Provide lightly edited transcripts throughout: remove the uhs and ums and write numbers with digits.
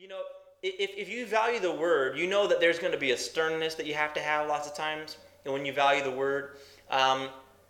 You know, if you value the word, you know that there's going to be a sternness that you have to have lots of times. And when you value the word, um,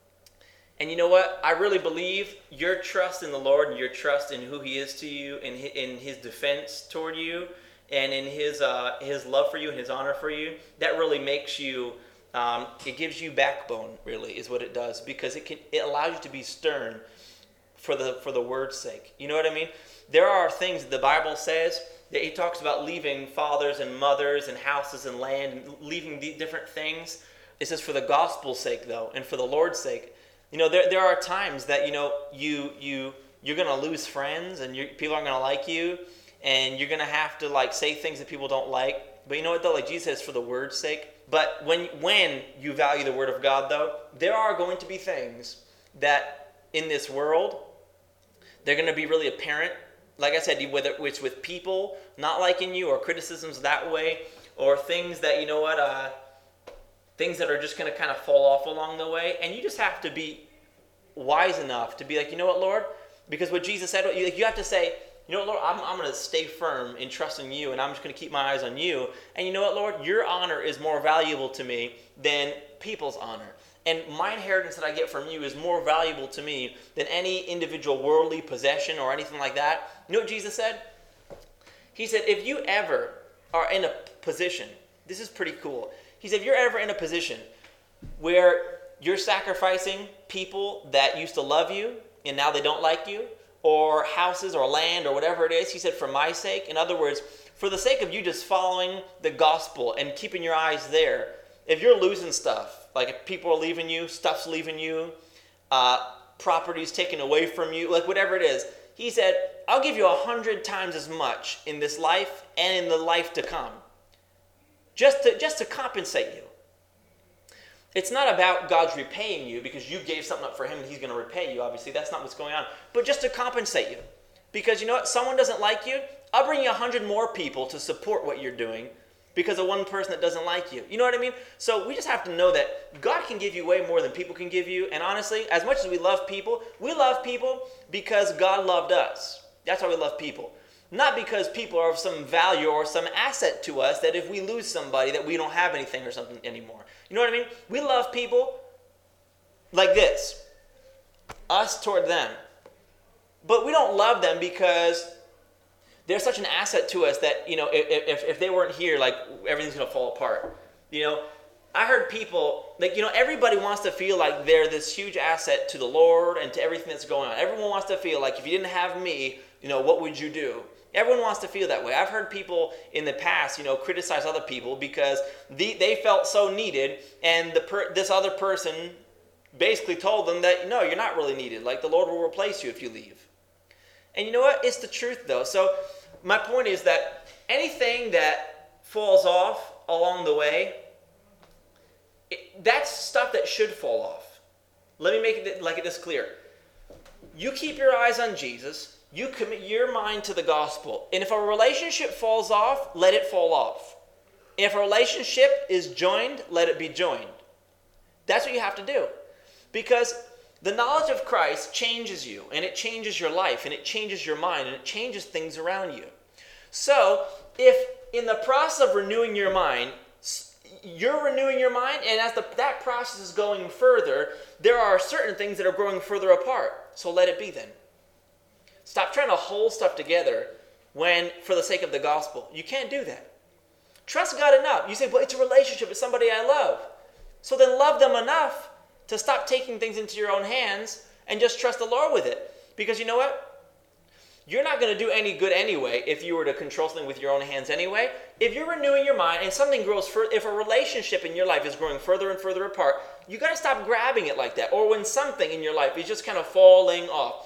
and you know what? I really believe your trust in the Lord and your trust in who He is to you, in His defense toward you, and in His love for you and His honor for you, that really makes you. It gives you backbone. Really, is what it does, because it allows you to be stern for the word's sake. You know what I mean? There are things that the Bible says that He talks about leaving fathers and mothers and houses and land, and leaving the different things. It says for the gospel's sake, though, and for the Lord's sake. You know, there are times that, you know, you're going to lose friends, and people aren't going to like you, and you're going to have to, like, say things that people don't like. But you know what, though? Like Jesus says, for the word's sake. But when you value the word of God, though, there are going to be things that in this world, they're going to be really apparent. Like I said, whether it's with people not liking you, or criticisms that way, or things that, you know what, things that are just going to kind of fall off along the way. And you just have to be wise enough to be like, you know what, Lord? Because what Jesus said, you have to say, you know what, Lord, I'm going to stay firm in trusting you, and I'm just going to keep my eyes on you. And you know what, Lord? Your honor is more valuable to me than people's honor. And my inheritance that I get from you is more valuable to me than any individual worldly possession or anything like that. You know what Jesus said? He said, if you ever are in a position, this is pretty cool. He said, if you're ever in a position where you're sacrificing people that used to love you and now they don't like you, or houses or land or whatever it is, he said, for my sake. In other words, for the sake of you just following the gospel and keeping your eyes there, if you're losing stuff, like if people are leaving you, stuff's leaving you, property's taken away from you, like whatever it is, he said, I'll give you 100 times as much in this life and in the life to come, just to compensate you. It's not about God's repaying you because you gave something up for Him and He's going to repay you. Obviously, that's not what's going on. But just to compensate you. Because you know what? Someone doesn't like you. I'll bring you 100 more people to support what you're doing because of one person that doesn't like you. You know what I mean? So we just have to know that God can give you way more than people can give you. And honestly, as much as we love people because God loved us. That's why we love people. Not because people are of some value or some asset to us that if we lose somebody that we don't have anything or something anymore. You know what I mean? We love people like this. Us toward them. But we don't love them because they're such an asset to us that, you know, if they weren't here, like, everything's going to fall apart. You know, I heard people, like, you know, everybody wants to feel like they're this huge asset to the Lord and to everything that's going on. Everyone wants to feel like if you didn't have me, you know, what would you do? Everyone wants to feel that way. I've heard people in the past, you know, criticize other people because they felt so needed, and this other person basically told them that, no, you're not really needed. Like, the Lord will replace you if you leave. And you know what? It's the truth, though. So my point is that anything that falls off along the way, that's stuff that should fall off. Let me make it this clear. You keep your eyes on Jesus. You commit your mind to the gospel. And if a relationship falls off, let it fall off. If a relationship is joined, let it be joined. That's what you have to do. Because the knowledge of Christ changes you, and it changes your life, and it changes your mind, and it changes things around you. So, if in the process of renewing your mind, you're renewing your mind, and as that process is going further, there are certain things that are growing further apart. So let it be then. Stop trying to hold stuff together when, for the sake of the gospel. You can't do that. Trust God enough. You say, well, it's a relationship with somebody I love. So then love them enough to stop taking things into your own hands and just trust the Lord with it. Because you know what? You're not going to do any good anyway if you were to control something with your own hands anyway. If you're renewing your mind and something grows further, if a relationship in your life is growing further and further apart, you got to stop grabbing it like that. Or when something in your life is just kind of falling off.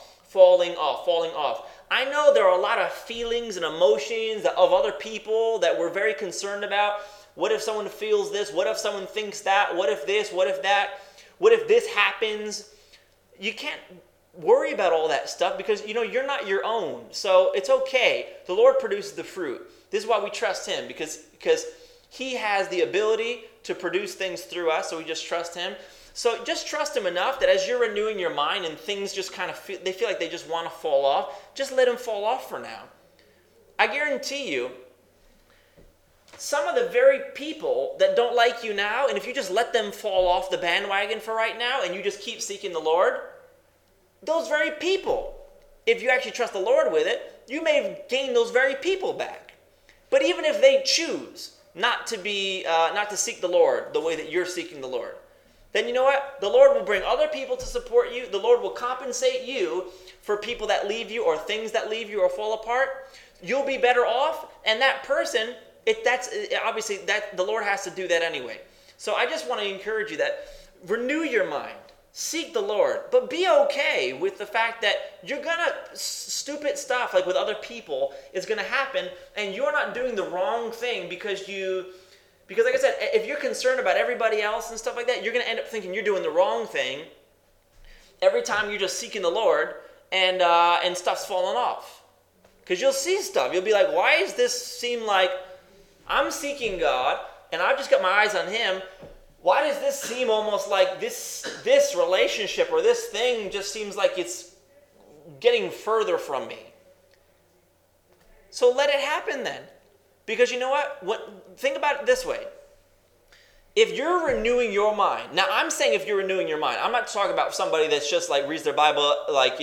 I know there are a lot of feelings and emotions of other people that we're very concerned about. What if someone feels this? What if someone thinks that? What if this? What if that? What if this happens? You can't worry about all that stuff because, you know, you're not your own. So it's okay. The Lord produces the fruit. This is why we trust Him, because He has the ability to produce things through us, so we just trust Him. So just trust Him enough that as you're renewing your mind and things just kind of feel like they just want to fall off, just let them fall off for now. I guarantee you, some of the very people that don't like you now, and if you just let them fall off the bandwagon for right now and you just keep seeking the Lord, those very people, if you actually trust the Lord with it, you may gain those very people back. But even if they choose not to seek the Lord the way that you're seeking the Lord, then you know what? The Lord will bring other people to support you. The Lord will compensate you for people that leave you or things that leave you or fall apart. You'll be better off, and that person, obviously the Lord has to do that anyway. So I just want to encourage you that renew your mind. Seek the Lord, but be okay with the fact that stupid stuff like with other people is going to happen, and you're not doing the wrong thing because like I said, if you're concerned about everybody else and stuff like that, you're going to end up thinking you're doing the wrong thing every time you're just seeking the Lord and stuff's falling off. Because you'll see stuff. You'll be like, why does this seem like I'm seeking God and I've just got my eyes on Him? Why does this seem almost like this relationship or this thing just seems like it's getting further from me? So let it happen then. Because you know what? Think about it this way. If you're renewing your mind, now I'm saying if you're renewing your mind, I'm not talking about somebody that's just like reads their Bible like,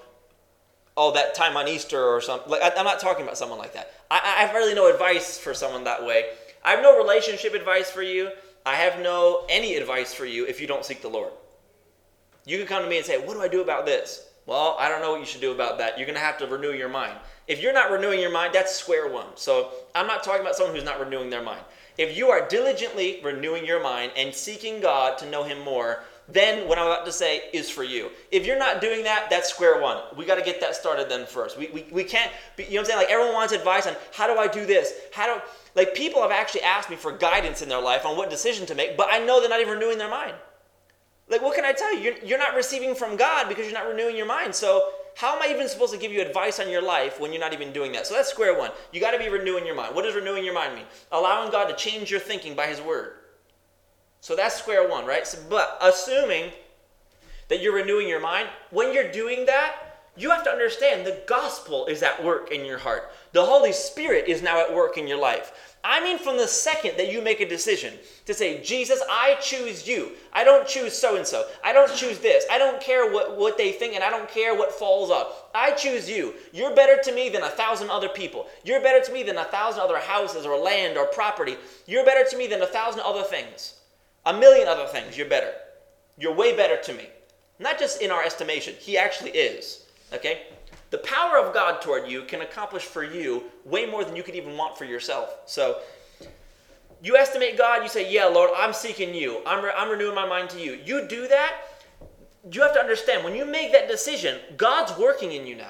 that time on Easter or something. Like, I'm not talking about someone like that. I have really no advice for someone that way. I have no relationship advice for you. I have no any advice for you if you don't seek the Lord. You can come to me and say, what do I do about this? Well, I don't know what you should do about that. You're going to have to renew your mind. If you're not renewing your mind, that's square one. So I'm not talking about someone who's not renewing their mind. If you are diligently renewing your mind and seeking God to know Him more, then what I'm about to say is for you. If you're not doing that, that's square one. We got to get that started then first. We can't, you know what I'm saying? Like everyone wants advice on how do I do this? Like people have actually asked me for guidance in their life on what decision to make, but I know they're not even renewing their mind. Like what can I tell you? You're not receiving from God because you're not renewing your mind. So how am I even supposed to give you advice on your life when you're not even doing that? So that's square one. You got to be renewing your mind. What does renewing your mind mean? Allowing God to change your thinking by His Word. So that's square one, right? But assuming that you're renewing your mind, when you're doing that, you have to understand the gospel is at work in your heart. The Holy Spirit is now at work in your life. I mean, from the second that you make a decision to say, Jesus, I choose you. I don't choose so-and-so. I don't choose this. I don't care what they think, and I don't care what falls up. I choose you. You're better to me than 1,000 other people. You're better to me than 1,000 other houses or land or property. You're better to me than 1,000 other things. 1,000,000 other things. You're better. You're way better to me. Not just in our estimation. He actually is. Okay? The power of God toward you can accomplish for you way more than you could even want for yourself. So you estimate God, you say, yeah, Lord, I'm seeking you. I'm renewing my mind to you. You do that, you have to understand, when you make that decision, God's working in you now.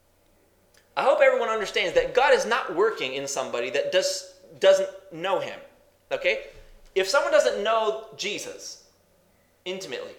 I hope everyone understands that God is not working in somebody that doesn't know Him. Okay? If someone doesn't know Jesus intimately,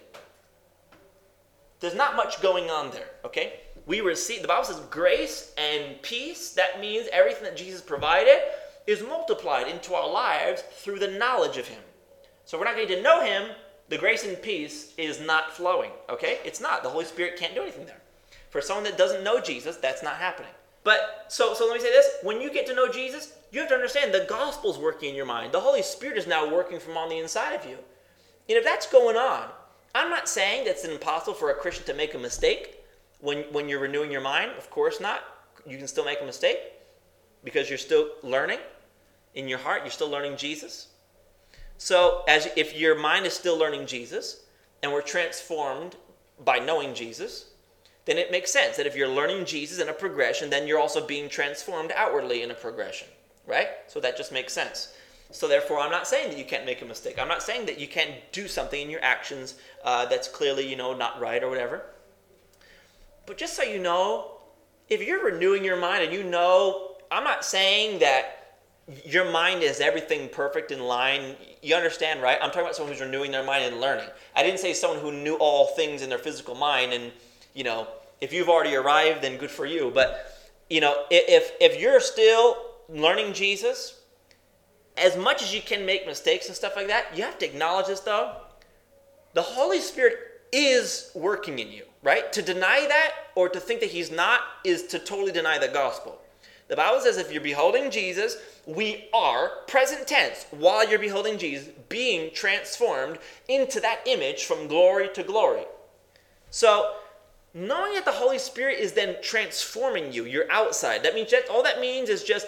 there's not much going on there. Okay? We receive, the Bible says grace and peace. That means everything that Jesus provided is multiplied into our lives through the knowledge of Him. So we're not getting to know Him. The grace and peace is not flowing. Okay? It's not. The Holy Spirit can't do anything there. For someone that doesn't know Jesus, that's not happening. But, so let me say this. When you get to know Jesus, you have to understand the gospel's working in your mind. The Holy Spirit is now working from on the inside of you. And if that's going on, I'm not saying that it's impossible for a Christian to make a mistake. When you're renewing your mind, of course not. You can still make a mistake because you're still learning. In your heart, you're still learning Jesus. So if your mind is still learning Jesus and we're transformed by knowing Jesus, then it makes sense that if you're learning Jesus in a progression, then you're also being transformed outwardly in a progression, right? So that just makes sense. So therefore, I'm not saying that you can't make a mistake. I'm not saying that you can't do something in your actions that's clearly, not right or whatever. But just so you know, if you're renewing your mind and I'm not saying that your mind is everything perfect in line. You understand, right? I'm talking about someone who's renewing their mind and learning. I didn't say someone who knew all things in their physical mind and, if you've already arrived, then good for you. But, if you're still learning Jesus, as much as you can make mistakes and stuff like that, you have to acknowledge this, though. The Holy Spirit is working in you, right? To deny that or to think that He's not is to totally deny the gospel. The Bible says if you're beholding Jesus, we are, present tense, while you're beholding Jesus, being transformed into that image from glory to glory. So, knowing that the Holy Spirit is then transforming you, your outside, that means all that means is just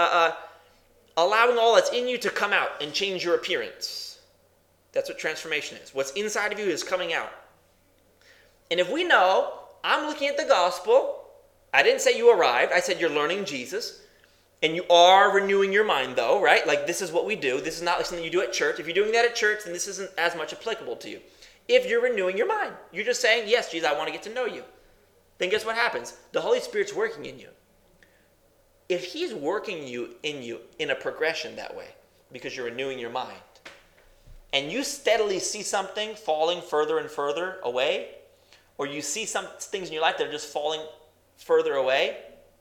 allowing all that's in you to come out and change your appearance. That's what transformation is. What's inside of you is coming out. And if we know, I'm looking at the gospel, I didn't say you arrived, I said you're learning Jesus, and you are renewing your mind though, right? Like this is what we do. This is not like something you do at church. If you're doing that at church, then this isn't as much applicable to you. If you're renewing your mind, you're just saying, yes, Jesus, I want to get to know you. Then guess what happens? The Holy Spirit's working in you. If he's working in you in a progression that way, because you're renewing your mind, and you steadily see something falling further and further away, or you see some things in your life that are just falling further away,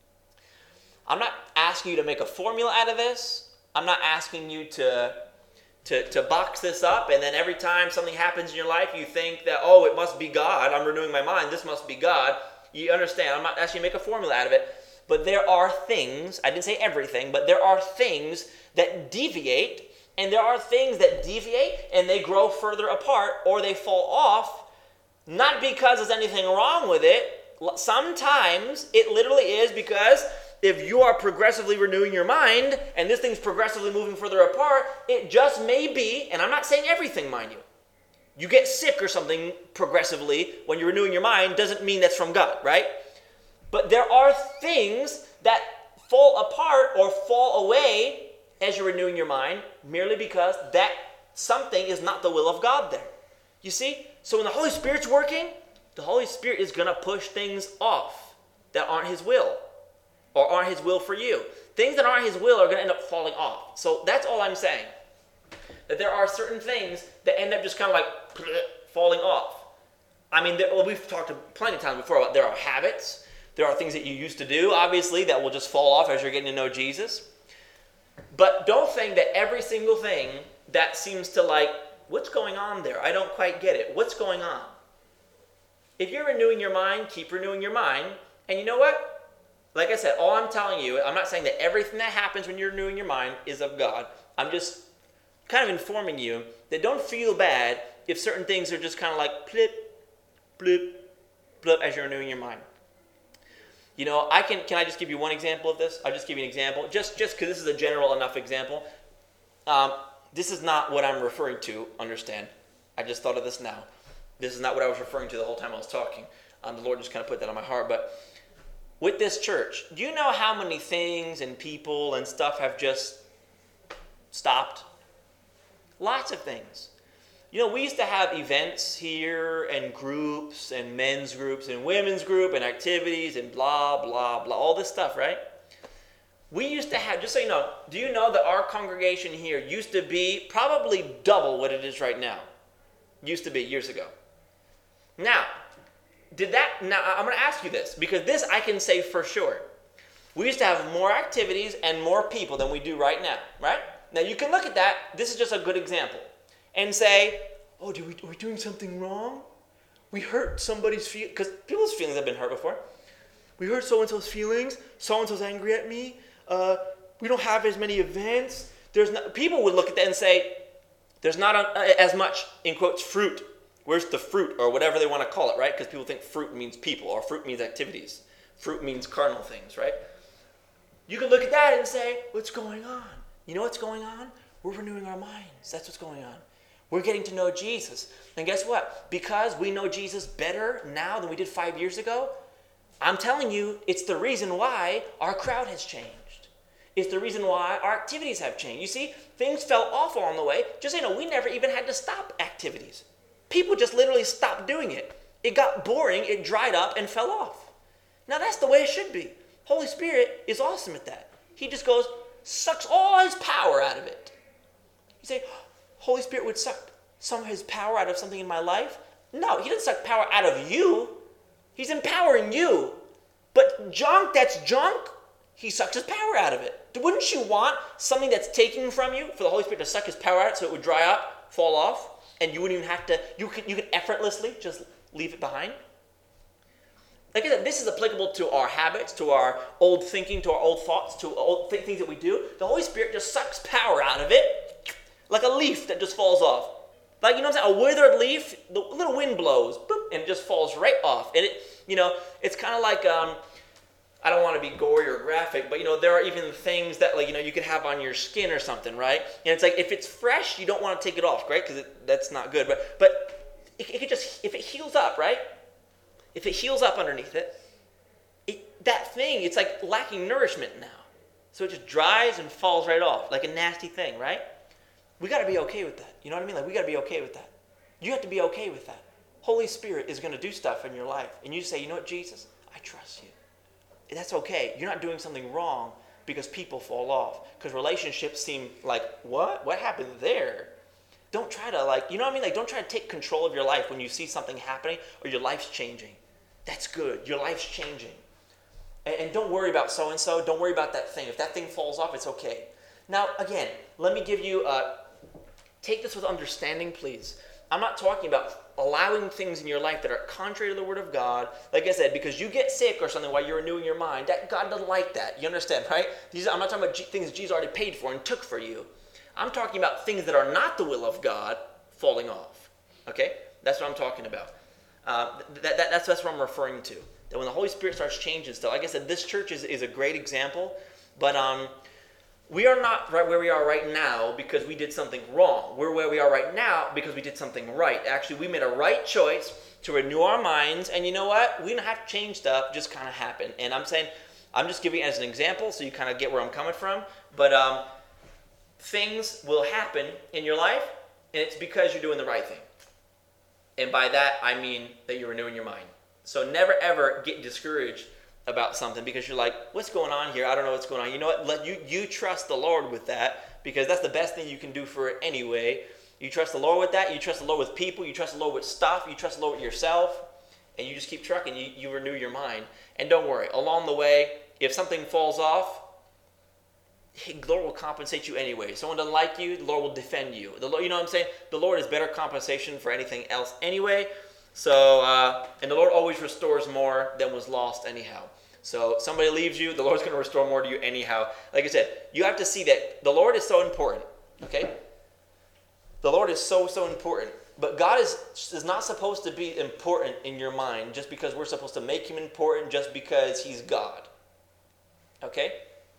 I'm not asking you to make a formula out of this. I'm not asking you to box this up, and then every time something happens in your life, you think that, oh, it must be God. I'm renewing my mind. This must be God. You understand? I'm not asking you to make a formula out of it. But there are things, I didn't say everything, but there are things that deviate, and there are things that deviate, and they grow further apart, or they fall off, not because there's anything wrong with it. Sometimes it literally is because if you are progressively renewing your mind and this thing's progressively moving further apart, it just may be, and I'm not saying everything, mind you. You get sick or something progressively when you're renewing your mind doesn't mean that's from God, right? But there are things that fall apart or fall away as you're renewing your mind merely because that something is not the will of God there. You see? So when the Holy Spirit's working, the Holy Spirit is going to push things off that aren't his will or aren't his will for you. Things that aren't his will are going to end up falling off. So that's all I'm saying. That there are certain things that end up just kind of like falling off. I mean, we've talked plenty of times before about there are habits. There are things that you used to do, obviously, that will just fall off as you're getting to know Jesus. But don't think that every single thing that seems to like, what's going on there? I don't quite get it. What's going on? If you're renewing your mind, keep renewing your mind. And you know what? Like I said, all I'm telling you, I'm not saying that everything that happens when you're renewing your mind is of God. I'm just kind of informing you that don't feel bad if certain things are just kind of like blip, blip, blip as you're renewing your mind. You know, can I just give you one example of this? I'll just give you an example, just because this is a general enough example. This is not what I'm referring to, understand. I just thought of this now. This is not what I was referring to the whole time I was talking. The Lord just kind of put that on my heart. But with this church, do you know how many things and people and stuff have just stopped? Lots of things. You know, we used to have events here and groups and men's groups and women's group and activities and blah, blah, blah, all this stuff, right? We used to have, just so you know, do you know that our congregation here used to be probably double what it is right now? Used to be years ago. Now, I'm going to ask you this, because this I can say for sure. We used to have more activities and more people than we do right now, right? Now, you can look at that. This is just a good example. And say, oh, are we doing something wrong? We hurt somebody's feelings, because people's feelings have been hurt before. We hurt so-and-so's feelings. So-and-so's angry at me. We don't have as many events. People would look at that and say, there's not as much, in quotes, fruit. Where's the fruit, or whatever they want to call it, right? Because people think fruit means people, or fruit means activities. Fruit means carnal things, right? You can look at that and say, what's going on? You know what's going on? We're renewing our minds. That's what's going on. We're getting to know Jesus. And guess what? Because we know Jesus better now than we did 5 years ago, I'm telling you, it's the reason why our crowd has changed. It's the reason why our activities have changed. You see, things fell off along the way. Just so you know, we never even had to stop activities. People just literally stopped doing it. It got boring, it dried up, and fell off. Now that's the way it should be. Holy Spirit is awesome at that. He just goes, sucks all his power out of it. You say, Holy Spirit would suck some of his power out of something in my life? No, he doesn't suck power out of you. He's empowering you. But junk that's junk, he sucks his power out of it. Wouldn't you want something that's taken from you for the Holy Spirit to suck his power out so it would dry up, fall off, and you wouldn't even have to, you could effortlessly just leave it behind? Like I said, this is applicable to our habits, to our old thinking, to our old thoughts, to old things that we do. The Holy Spirit just sucks power out of it, like a leaf that just falls off. Like, you know what I'm saying? A withered leaf, the little wind blows, boop, and it just falls right off. And it's kind of like, I don't want to be gory or graphic, but, there are even things that, like, you could have on your skin or something, right? And it's like, if it's fresh, you don't want to take it off, right? Because that's not good. But it could just, if it heals up, right? If it heals up underneath that thing, it's like lacking nourishment now. So it just dries and falls right off, like a nasty thing, right? We got to be okay with that. You know what I mean? Like, we got to be okay with that. You have to be okay with that. Holy Spirit is going to do stuff in your life. And you say, you know what, Jesus? I trust you. That's okay. You're not doing something wrong because people fall off. Because relationships seem like, what? What happened there? Don't try to, like, you know what I mean? Like, don't try to take control of your life when you see something happening or your life's changing. That's good. Your life's changing. And don't worry about so-and-so. Don't worry about that thing. If that thing falls off, it's okay. Now, again, let me give you, take this with understanding, please. I'm not talking about allowing things in your life that are contrary to the Word of God. Like I said, because you get sick or something while you're renewing your mind, that God doesn't like that. You understand, right? I'm not talking about things things Jesus already paid for and took for you. I'm talking about things that are not the will of God falling off. Okay? That's what I'm talking about. That's what I'm referring to. That when the Holy Spirit starts changing stuff, like I said, this church is a great example, but we are not right where we are right now because we did something wrong. We're where we are right now because we did something right. Actually, we made a right choice to renew our minds, and you know what? We don't have to change stuff, just kind of happen. And I'm just giving it as an example so you kind of get where I'm coming from, but things will happen in your life, and it's because you're doing the right thing. And by that, I mean that you're renewing your mind. So never, ever get discouraged about something because you're like, what's going on here? I don't know what's going on. You know what? Let you trust the Lord with that because that's the best thing you can do for it anyway. You trust the Lord with that. You trust the Lord with people. You trust the Lord with stuff. You trust the Lord with yourself. And you just keep trucking. You renew your mind. And don't worry. Along the way, if something falls off, the Lord will compensate you anyway. If someone doesn't like you, the Lord will defend you. The Lord, you know what I'm saying? The Lord is better compensation for anything else anyway. So, and the Lord always restores more than was lost anyhow. So somebody leaves you, the Lord's going to restore more to you anyhow. Like I said, you have to see that the Lord is so important, okay? The Lord is so important. But God is not supposed to be important in your mind just because we're supposed to make him important just because he's God. Okay?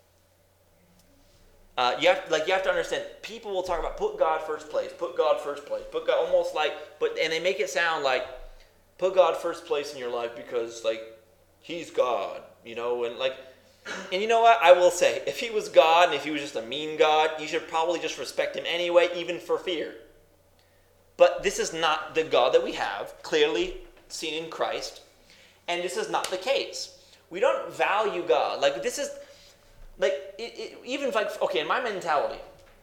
You have to understand, people will talk about put God first place, put God first place, put God almost like, and they make it sound like put God first place in your life because like he's God, and you know what? I will say, if he was God and if he was just a mean God, you should probably just respect him anyway, even for fear. But this is not the God that we have, clearly seen in Christ, and this is not the case. We don't value God. Like this is, like even like okay, in my mentality,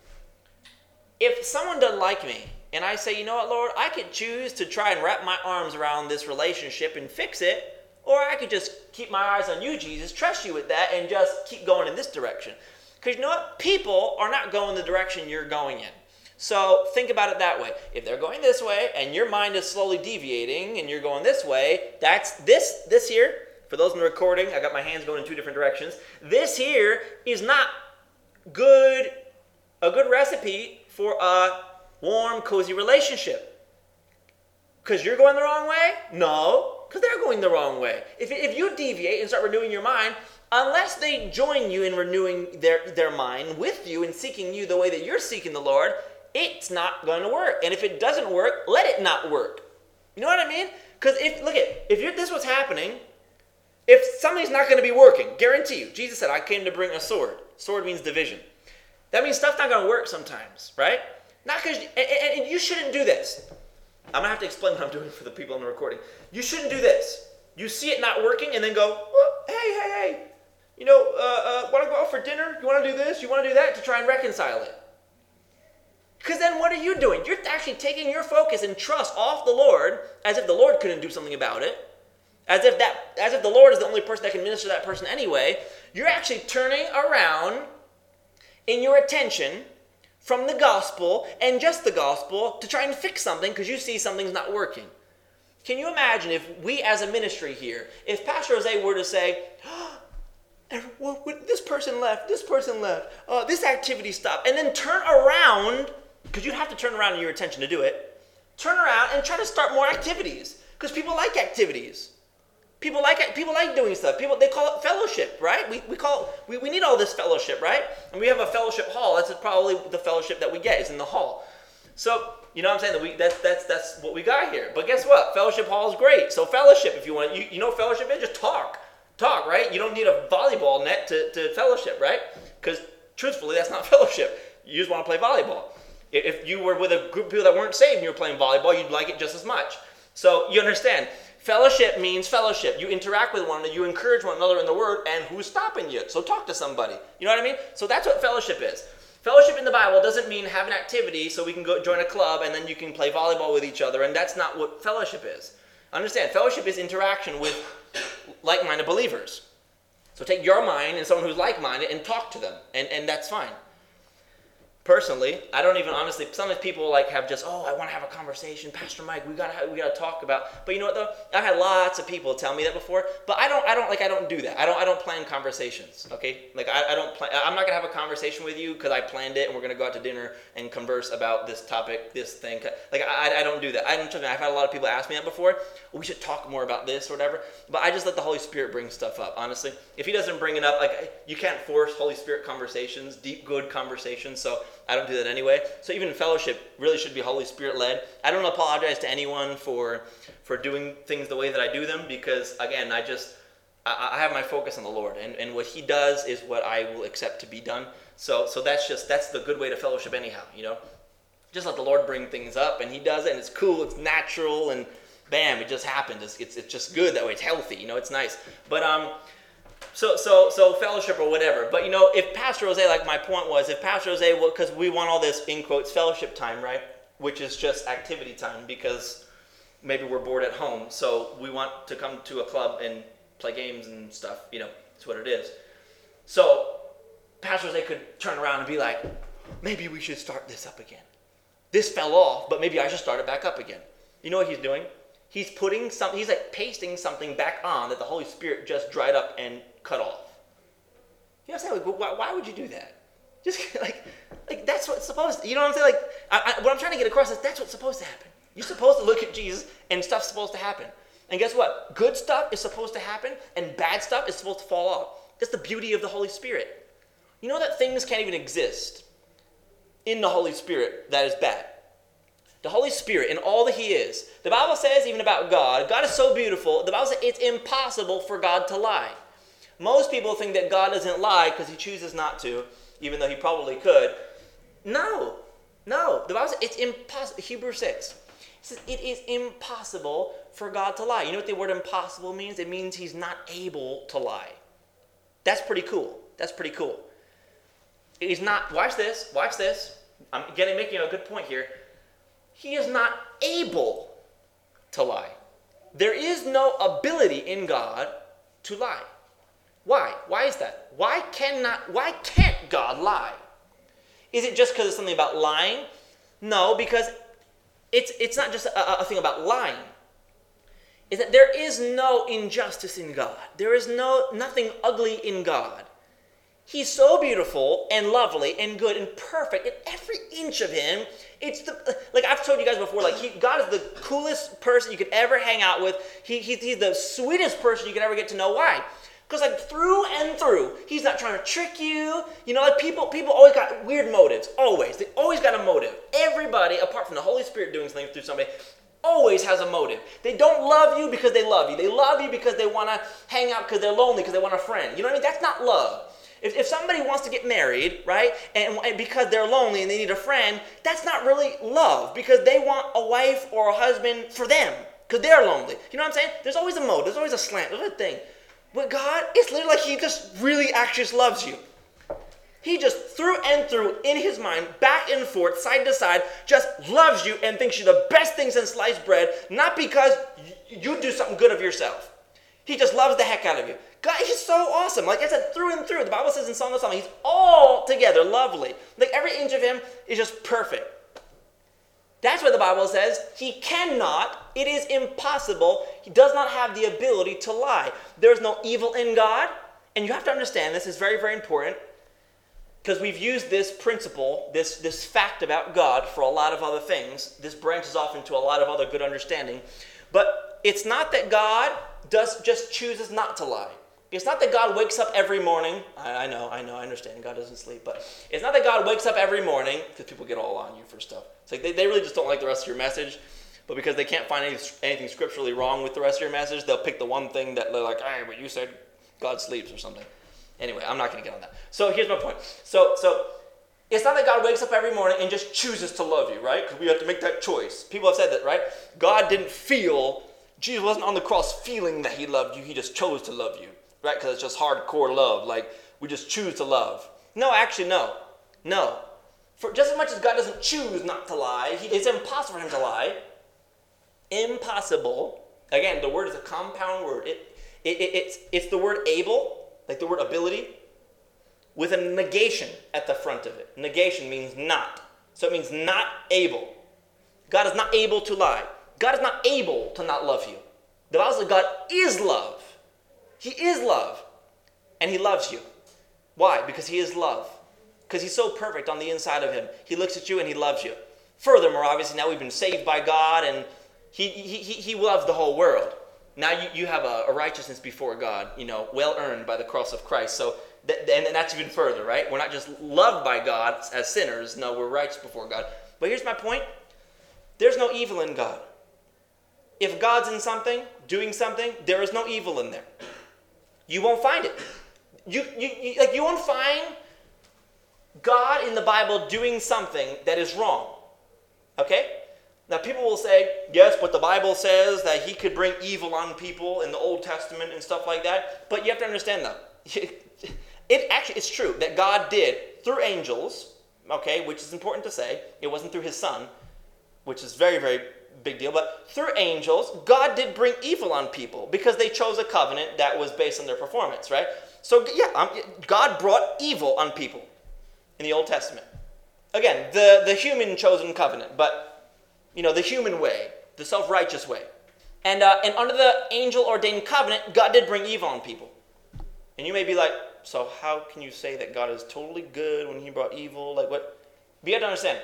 if someone doesn't like me and I say, you know what, Lord, I could choose to try and wrap my arms around this relationship and fix it. Or I could just keep my eyes on you, Jesus, trust you with that, and just keep going in this direction. Because you know what? People are not going the direction you're going in. So think about it that way. If they're going this way, and your mind is slowly deviating, and you're going this way, that's this here. For those in the recording, I got my hands going in two different directions. This here is not a good recipe for a warm, cozy relationship. Because you're going the wrong way? No. Because they're going the wrong way. If you deviate and start renewing your mind, unless they join you in renewing their mind with you and seeking you the way that you're seeking the Lord, it's not going to work. And if it doesn't work, let it not work. You know what I mean? Because if this was happening, if something's not going to be working, guarantee you, Jesus said, I came to bring a sword. Sword means division. That means stuff's not going to work sometimes, right? Not because, and you shouldn't do this. I'm going to have to explain what I'm doing for the people on the recording. You shouldn't do this. You see it not working and then go, oh, hey. Want to go out for dinner? You want to do this? You want to do that? To try and reconcile it. Because then what are you doing? You're actually taking your focus and trust off the Lord as if the Lord couldn't do something about it. As if the Lord is the only person that can minister to that person anyway. You're actually turning around in your attention from the gospel and just the gospel to try and fix something because you see something's not working. Can you imagine if we as a ministry here, if Pastor Jose were to say, this person left, this activity stopped, and then turn around, because you'd have to turn around in your attention to do it, turn around and try to start more activities, because people like activities. People like doing stuff. They call it fellowship, right? We need all this fellowship, right? And we have a fellowship hall. That's probably the fellowship that we get is in the hall. So, you know what I'm saying? That's what we got here. But guess what? Fellowship hall is great. So fellowship, if you want, you know what fellowship is? Just talk, right? You don't need a volleyball net to fellowship, right? Because truthfully, that's not fellowship. You just want to play volleyball. If you were with a group of people that weren't saved and you were playing volleyball, you'd like it just as much. So you understand. Fellowship means fellowship. You interact with one another, you encourage one another in the word, and who's stopping you? So talk to somebody. You know what I mean? So that's what fellowship is. Fellowship in the Bible doesn't mean have an activity so we can go join a club and then you can play volleyball with each other, and that's not what fellowship is. Understand, fellowship is interaction with like-minded believers. So take your mind and someone who's like-minded and talk to them, and that's fine. Personally, I don't even honestly. Sometimes people have just, I want to have a conversation, Pastor Mike. We gotta talk about. But you know what though? I've had lots of people tell me that before. But I don't do that. I don't plan conversations. Okay, I don't plan. I'm not gonna have a conversation with you because I planned it and we're gonna go out to dinner and converse about this topic, this thing. I don't do that. I've had a lot of people ask me that before. We should talk more about this or whatever. But I just let the Holy Spirit bring stuff up. Honestly, if He doesn't bring it up, you can't force Holy Spirit conversations, deep, good conversations. So I don't do that anyway. So even fellowship really should be Holy Spirit led. I don't apologize to anyone for doing things the way that I do them because, again, I have my focus on the Lord. And what He does is what I will accept to be done. So that's the good way to fellowship anyhow, you know. Just let the Lord bring things up and He does it and it's cool, it's natural, and bam, it just happened. It's just good that way. It's healthy, you know, it's nice. But So fellowship or whatever. But if Pastor Jose, my point was, if Pastor Jose, because we want all this, in quotes, fellowship time, right? Which is just activity time because maybe we're bored at home. So we want to come to a club and play games and stuff. It's what it is. So Pastor Jose could turn around and be like, maybe we should start this up again. This fell off, but maybe I should start it back up again. You know what he's doing? He's putting something, he's pasting something back on that the Holy Spirit just dried up and cut off. You know what I'm saying? Why would you do that? Just that's what's supposed to, you know what I'm saying? What I'm trying to get across is that's what's supposed to happen. You're supposed to look at Jesus and stuff's supposed to happen. And guess what? Good stuff is supposed to happen and bad stuff is supposed to fall off. That's the beauty of the Holy Spirit. You know that things can't even exist in the Holy Spirit that is bad. The Holy Spirit and all that He is. The Bible says even about God is so beautiful, the Bible says it's impossible for God to lie. Most people think that God doesn't lie because He chooses not to, even though He probably could. No. The Bible says it's impossible. Hebrews 6 says it is impossible for God to lie. You know what the word impossible means? It means He's not able to lie. That's pretty cool. He's not, watch this. I'm making a good point here. He is not able to lie. There is no ability in God to lie. Why? Why is that? Why can't God lie? Is it just because it's something about lying? No, because it's not just a thing about lying. Is that there is no injustice in God. There is nothing ugly in God. He's so beautiful and lovely and good and perfect, and every inch of Him, it's I've told you guys before, God is the coolest person you could ever hang out with. He's the sweetest person you could ever get to know. Why? Because through and through, He's not trying to trick you. People always got weird motives. Always. They always got a motive. Everybody, apart from the Holy Spirit doing something through somebody, always has a motive. They don't love you because they love you. They love you because they want to hang out because they're lonely, because they want a friend. You know what I mean? That's not love. If somebody wants to get married, right, and because they're lonely and they need a friend, that's not really love because they want a wife or a husband for them because they're lonely. You know what I'm saying? There's always a motive. There's always a slant. There's a thing. But God, it's literally like He just really actually just loves you. He just through and through in His mind, back and forth, side to side, just loves you and thinks you're the best thing since sliced bread, not because you do something good of yourself. He just loves the heck out of you. God, He's so awesome. Like I said, through and through. The Bible says in Song of Solomon, He's all together lovely. Every inch of Him is just perfect. That's what the Bible says. He cannot. It is impossible. He does not have the ability to lie. There's no evil in God. And you have to understand, this is very, very important, because we've used this principle, this fact about God for a lot of other things. This branches off into a lot of other good understanding. But it's not that God just chooses not to lie. It's not that God wakes up every morning. I know, I understand. God doesn't sleep. But it's not that God wakes up every morning, because people get all on you for stuff. It's like they really just don't like the rest of your message. But because they can't find anything scripturally wrong with the rest of your message, they'll pick the one thing that they're like, hey, but you said God sleeps or something. Anyway, I'm not going to get on that. So here's my point. So it's not that God wakes up every morning and just chooses to love you, right? Because we have to make that choice. People have said that, right? God didn't feel, Jesus wasn't on the cross feeling that he loved you. He just chose to love you, right? Because it's just hardcore love. Like, we just choose to love. No, actually, no. No. For just as much as God doesn't choose not to lie, it's impossible for him to lie. Impossible. Again, the word is a compound word. It's the word able, like the word ability, with a negation at the front of it. Negation means not. So it means not able. God is not able to lie. God is not able to not love you. The Bible says God is love. He is love. And he loves you. Why? Because he is love. Because he's so perfect on the inside of him. He looks at you and he loves you. Furthermore, obviously, now we've been saved by God, and he loves the whole world. Now you have a righteousness before God, well earned by the cross of Christ. So, and that's even further, right? We're not just loved by God as sinners. No, we're righteous before God. But here's my point. There's no evil in God. If God's in something, doing something, there is no evil in there. You won't find it. You won't find God in the Bible doing something that is wrong. Okay? Now, people will say, yes, but the Bible says that he could bring evil on people in the Old Testament and stuff like that. But you have to understand, though, it's true that God did, through angels, okay, which is important to say. It wasn't through his son, which is very, very big deal. But through angels, God did bring evil on people because they chose a covenant that was based on their performance, right? So, yeah, God brought evil on people in the Old Testament. Again, the human chosen covenant, but the human way, the self-righteous way. And under the angel-ordained covenant, God did bring evil on people. And you may be like, so how can you say that God is totally good when he brought evil? Like what? But you have to understand,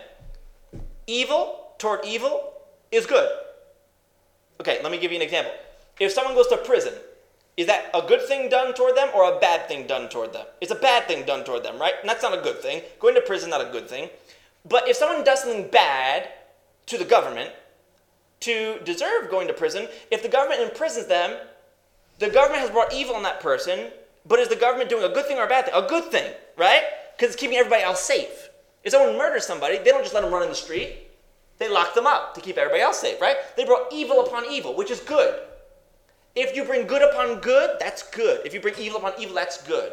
evil toward evil is good. Okay, let me give you an example. If someone goes to prison, is that a good thing done toward them or a bad thing done toward them? It's a bad thing done toward them, right? And that's not a good thing. Going to prison, not a good thing. But if someone does something bad to the government to deserve going to prison, if the government imprisons them, the government has brought evil on that person, but is the government doing a good thing or a bad thing? A good thing, right? Because it's keeping everybody else safe. If someone murders somebody, they don't just let them run in the street. They lock them up to keep everybody else safe, right? They brought evil upon evil, which is good. If you bring good upon good, that's good. If you bring evil upon evil, that's good.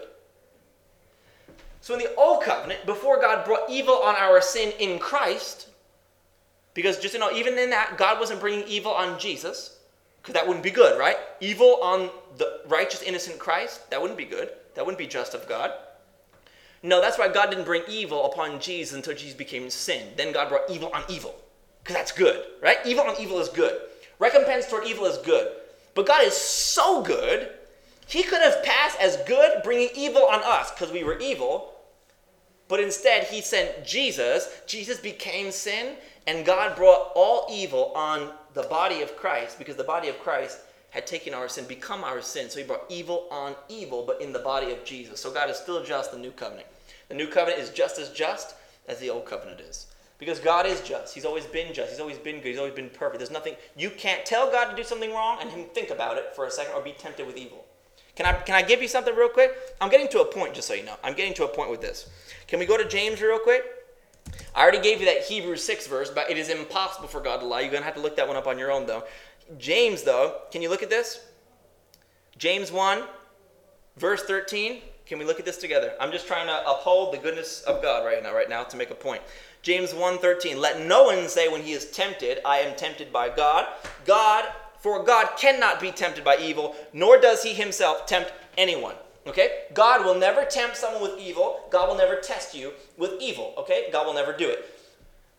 So in the Old Covenant, before God brought evil on our sin in Christ, because just even in that, God wasn't bringing evil on Jesus, because that wouldn't be good, right? Evil on the righteous, innocent Christ, that wouldn't be good. That wouldn't be just of God. No, that's why God didn't bring evil upon Jesus until Jesus became sin. Then God brought evil on evil, because that's good, right? Evil on evil is good. Recompense toward evil is good. But God is so good, he could have passed as good, bringing evil on us, because we were evil. But instead, he sent Jesus. Jesus became sin, and God brought all evil on the body of Christ, because the body of Christ had taken our sin, become our sin. So he brought evil on evil, but in the body of Jesus. So God is still just, the new covenant. The new covenant is just as the old covenant is. Because God is just. He's always been just. He's always been good. He's always been perfect. There's nothing, you can't tell God to do something wrong and him think about it for a second or be tempted with evil. Can I give you something real quick? I'm getting to a point, just so you know. I'm getting to a point with this. Can we go to James real quick? I already gave you that Hebrews 6 verse, but it is impossible for God to lie. You're going to have to look that one up on your own, though. James, though, can you look at this? James 1, verse 13. Can we look at this together? I'm just trying to uphold the goodness of God right now to make a point. James 1:13. Let no one say when he is tempted, I am tempted by God. For God cannot be tempted by evil, nor does he himself tempt anyone. Okay? God will never tempt someone with evil. God will never test you with evil. Okay? God will never do it.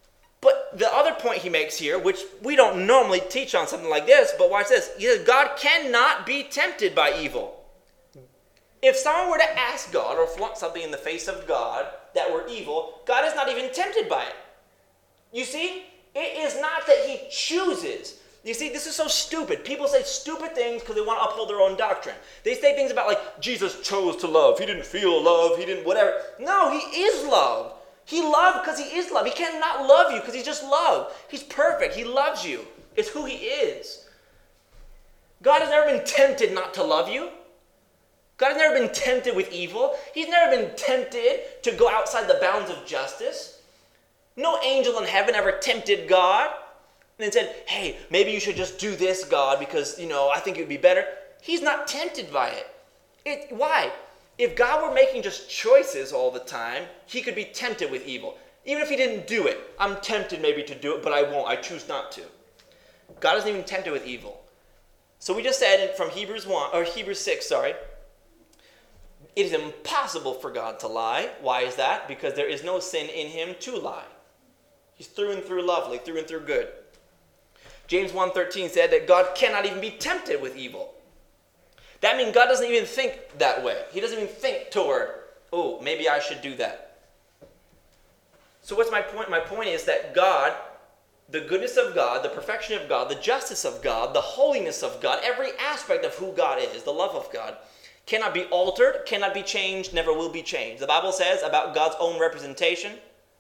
But the other point he makes here, which we don't normally teach on something like this, but watch this. He says, God cannot be tempted by evil. If someone were to ask God or flaunt something in the face of God that were evil, God is not even tempted by it. You see, it is not that he chooses. You see, this is so stupid. People say stupid things because they want to uphold their own doctrine. They say things about like, Jesus chose to love. He didn't feel love. He didn't whatever. No, he is love. He loved because he is love. He cannot love you because he's just love. He's perfect. He loves you. It's who he is. God has never been tempted not to love you. God has never been tempted with evil. He's never been tempted to go outside the bounds of justice. No angel in heaven ever tempted God and then said, hey, maybe you should just do this, God, because, I think it would be better. He's not tempted by it. Why? If God were making just choices all the time, he could be tempted with evil. Even if he didn't do it, I'm tempted maybe to do it, but I won't. I choose not to. God isn't even tempted with evil. So we just said from Hebrews 6, it is impossible for God to lie. Why is that? Because there is no sin in him to lie. He's through and through lovely, through and through good. James 1:13 said that God cannot even be tempted with evil. That means God doesn't even think that way. He doesn't even think toward, oh, maybe I should do that. So what's my point? My point is that God, the goodness of God, the perfection of God, the justice of God, the holiness of God, every aspect of who God is, the love of God, cannot be altered, cannot be changed, never will be changed. The Bible says about God's own representation,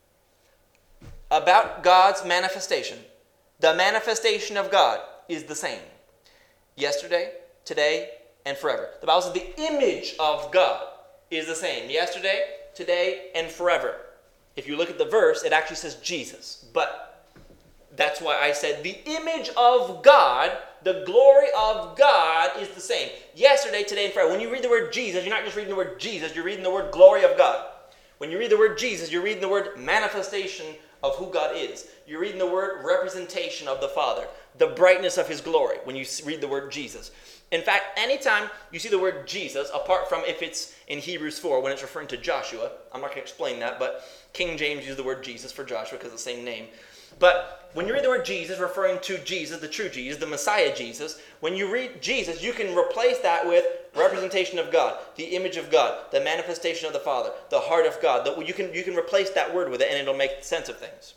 about God's manifestation. The manifestation of God is the same. Yesterday, today, and forever. The Bible says the image of God is the same. Yesterday, today, and forever. If you look at the verse, it actually says Jesus. But that's why I said the image of God, the glory of God is the same. Yesterday, today, and forever. When you read the word Jesus, you're not just reading the word Jesus, you're reading the word glory of God. When you read the word Jesus, you're reading the word manifestation of who God is. You're reading the word representation of the Father, the brightness of his glory when you read the word Jesus. In fact, anytime you see the word Jesus, apart from if it's in Hebrews 4 when it's referring to Joshua, I'm not going to explain that, but King James used the word Jesus for Joshua because it's the same name. But when you read the word Jesus referring to Jesus, the true Jesus, the Messiah Jesus, when you read Jesus, you can replace that with representation of God, the image of God, the manifestation of the Father, the heart of God. You can replace that word with it and it'll make sense of things.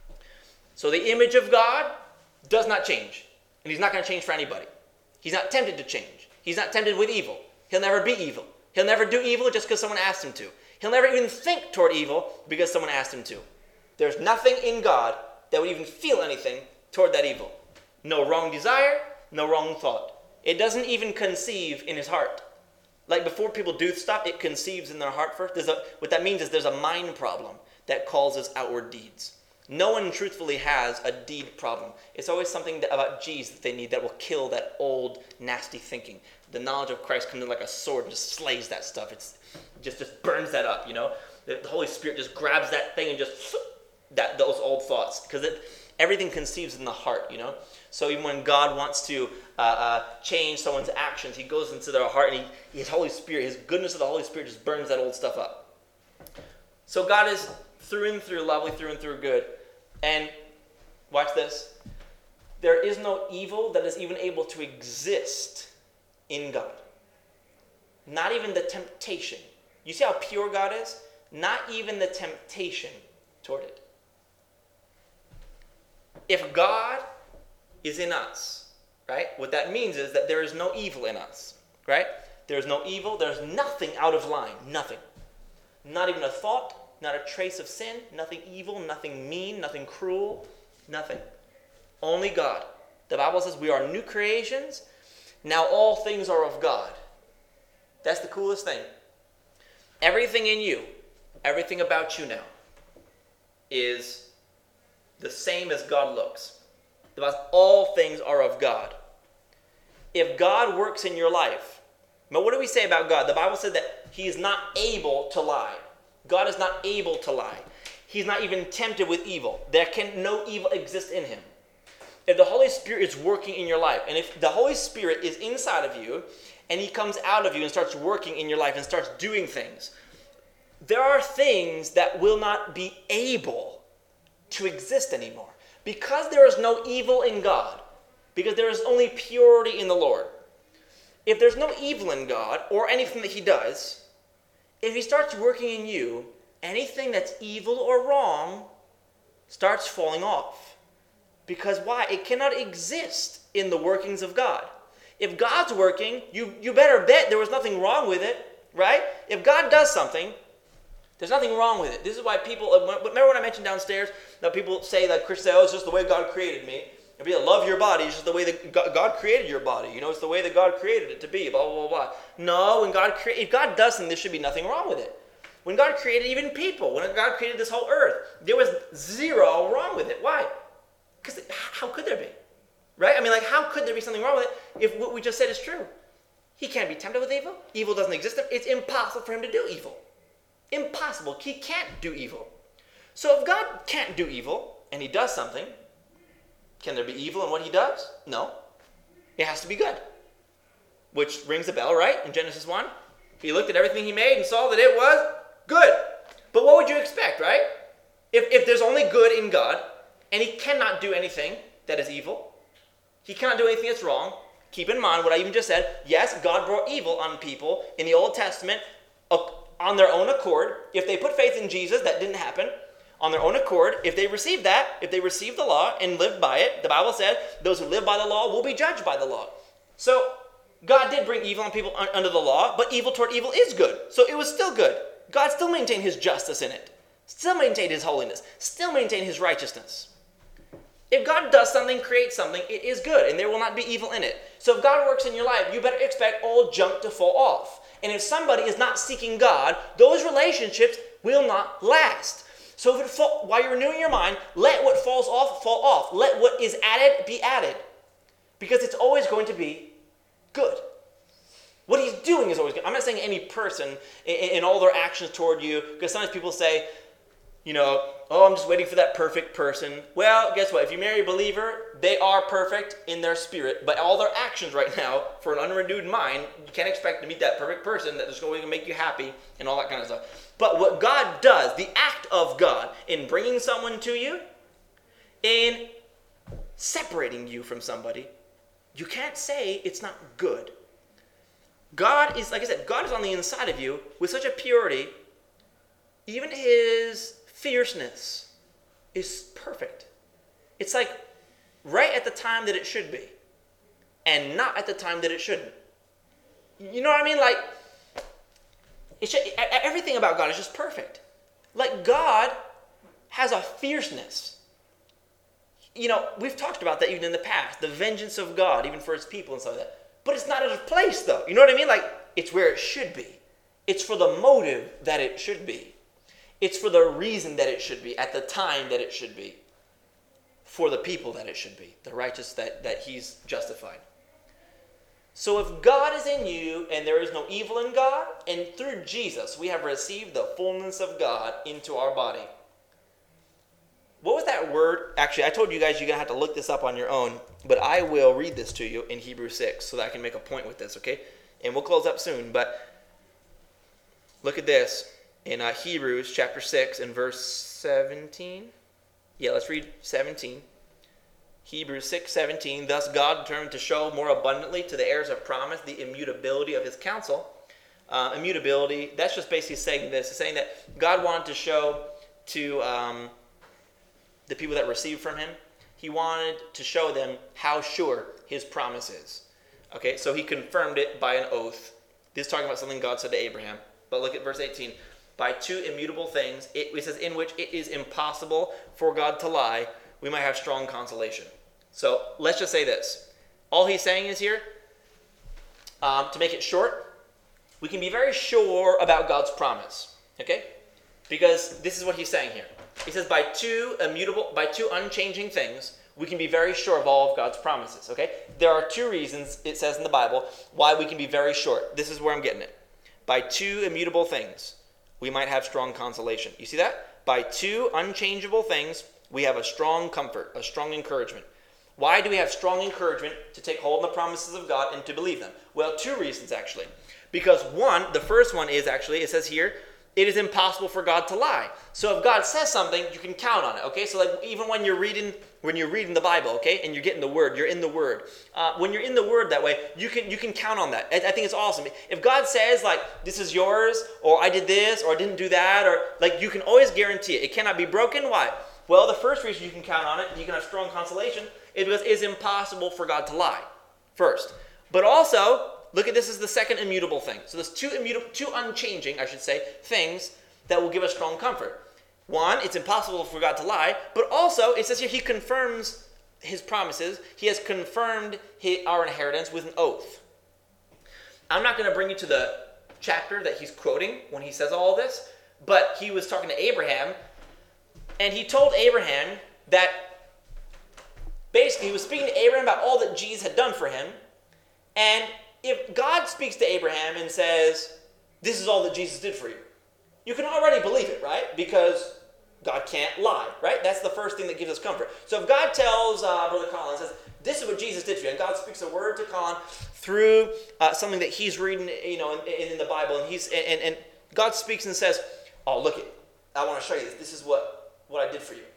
So the image of God does not change. And he's not going to change for anybody. He's not tempted to change. He's not tempted with evil. He'll never be evil. He'll never do evil just because someone asked him to. He'll never even think toward evil because someone asked him to. There's nothing in God that would even feel anything toward that evil. No wrong desire, no wrong thought. It doesn't even conceive in his heart. Like before people do stuff, it conceives in their heart first. What that means is there's a mind problem that causes outward deeds. No one truthfully has a deed problem. It's always something about Jesus that they need that will kill that old, nasty thinking. The knowledge of Christ comes in like a sword and just slays that stuff. It just burns that up, The Holy Spirit just grabs that thing and just those old thoughts. Because everything conceives in the heart, So even when God wants to change someone's actions, he goes into their heart and his Holy Spirit, his goodness of the Holy Spirit just burns that old stuff up. So God is through and through lovely, through and through good. And watch this. There is no evil that is even able to exist in God. Not even the temptation. You see how pure God is? Not even the temptation toward it. If God is in us, right? What that means is that there is no evil in us, right? There's no evil. There's nothing out of line. Nothing. Not even a thought. Not a trace of sin, nothing evil, nothing mean, nothing cruel, nothing. Only God. The Bible says we are new creations. Now all things are of God. That's the coolest thing. Everything in you, everything about you now is the same as God looks. The Bible says all things are of God. If God works in your life, but what do we say about God? The Bible said that he is not able to lie. God is not able to lie. He's not even tempted with evil. There can no evil exist in him. If the Holy Spirit is working in your life, and if the Holy Spirit is inside of you, and he comes out of you and starts working in your life and starts doing things, there are things that will not be able to exist anymore. Because there is no evil in God, because there is only purity in the Lord. If there's no evil in God or anything that he does, if he starts working in you, anything that's evil or wrong starts falling off. Because why? It cannot exist in the workings of God. If God's working, you better bet there was nothing wrong with it, right? If God does something, there's nothing wrong with it. This is why people, remember when I mentioned downstairs that people say, that Christians say, oh, it's just the way God created me. If you love your body, it's just the way that God created your body. You know, it's the way that God created it to be, blah, blah, blah, blah. No, if God does something, there should be nothing wrong with it. When God created even people, when God created this whole earth, there was zero wrong with it. Why? Because how could there be? Right? I mean, like, how could there be something wrong with it if what we just said is true? He can't be tempted with evil. Evil doesn't exist. It's impossible for him to do evil. Impossible. He can't do evil. So if God can't do evil, and he does something, can there be evil in what he does? No. It has to be good. Which rings a bell, right? In Genesis 1. He looked at everything he made and saw that it was good. But what would you expect, right? If there's only good in God, and he cannot do anything that is evil, he cannot do anything that's wrong, keep in mind what I even just said. Yes, God brought evil on people in the Old Testament on their own accord. If they put faith in Jesus, that didn't happen. On their own accord, if they received that, if they received the law and lived by it, the Bible said those who live by the law will be judged by the law. So God did bring evil on people under the law, but evil toward evil is good. So it was still good. God still maintained his justice in it, still maintained his holiness, still maintained his righteousness. If God does something, creates something, it is good, and there will not be evil in it. So if God works in your life, you better expect all junk to fall off. And if somebody is not seeking God, those relationships will not last. So while you're renewing your mind, let what falls off fall off. Let what is added be added. Because it's always going to be good. What he's doing is always good. I'm not saying any person in all their actions toward you, because sometimes people say, you know, oh, I'm just waiting for that perfect person. Well, guess what? If you marry a believer, they are perfect in their spirit, but all their actions right now, for an unrenewed mind, you can't expect to meet that perfect person that is going to make you happy and all that kind of stuff. But what God does, the act of God in bringing someone to you, in separating you from somebody, you can't say it's not good. God is, like I said, God is on the inside of you with such a purity. Even his fierceness is perfect. It's like right at the time that it should be, and not at the time that it shouldn't. You know what I mean? Like, everything about God is just perfect. Like, God has a fierceness. You know, we've talked about that even in the past, the vengeance of God, even for his people and stuff like that. But it's not at a place, though. You know what I mean? Like, it's where it should be. It's for the motive that it should be. It's for the reason that it should be, at the time that it should be, for the people that it should be, the righteous that he's justified. So if God is in you and there is no evil in God, and through Jesus we have received the fullness of God into our body. What was that word? Actually, I told you guys you're going to have to look this up on your own, but I will read this to you in Hebrews 6 so that I can make a point with this, okay? And we'll close up soon, but look at this. In Hebrews chapter 6 and verse 17. Yeah, let's read 17. Hebrews 6:17. Thus God determined to show more abundantly to the heirs of promise the immutability of his counsel. Immutability, that's just basically saying this. It's saying that God wanted to show to the people that received from him, he wanted to show them how sure his promise is. Okay, so he confirmed it by an oath. This is talking about something God said to Abraham. But look at verse 18. By two immutable things, it says, in which it is impossible for God to lie, we might have strong consolation. So let's just say this. All he's saying is here, to make it short, we can be very sure about God's promise. Okay? Because this is what he's saying here. He says by two unchanging things, we can be very sure of all of God's promises. Okay? There are two reasons, it says in the Bible, why we can be very sure. This is where I'm getting it. By two immutable things, we might have strong consolation. You see that? By two unchangeable things, we have a strong comfort, a strong encouragement. Why do we have strong encouragement to take hold of the promises of God and to believe them? Well, two reasons actually. Because one, the first one is actually, it says here, it is impossible for God to lie. So if God says something, you can count on it, okay? So like even when you're reading the Bible, okay, and you're getting the Word, you're in the Word. When you're in the Word that way, you can count on that. I think it's awesome. If God says like, this is yours, or I did this, or I didn't do that, or like you can always guarantee it. It cannot be broken. Why? Well, the first reason you can count on it, you can have strong consolation, is because it is impossible for God to lie. First. But also, look at this as the second immutable thing. So there's two unchanging, I should say, things that will give us strong comfort. One, it's impossible for God to lie, but also it says here he confirms his promises. He has confirmed our inheritance with an oath. I'm not going to bring you to the chapter that he's quoting when he says all this, but he was talking to Abraham, and he told Abraham that basically he was speaking to Abraham about all that Jesus had done for him. And if God speaks to Abraham and says, this is all that Jesus did for you, you can already believe it, right? Because God can't lie, right? That's the first thing that gives us comfort. So if God tells Brother Colin, says, this is what Jesus did for you, and God speaks a word to Colin through something that he's reading, in the Bible, and God speaks and says, oh, look it, I want to show you this. This is what I did for you.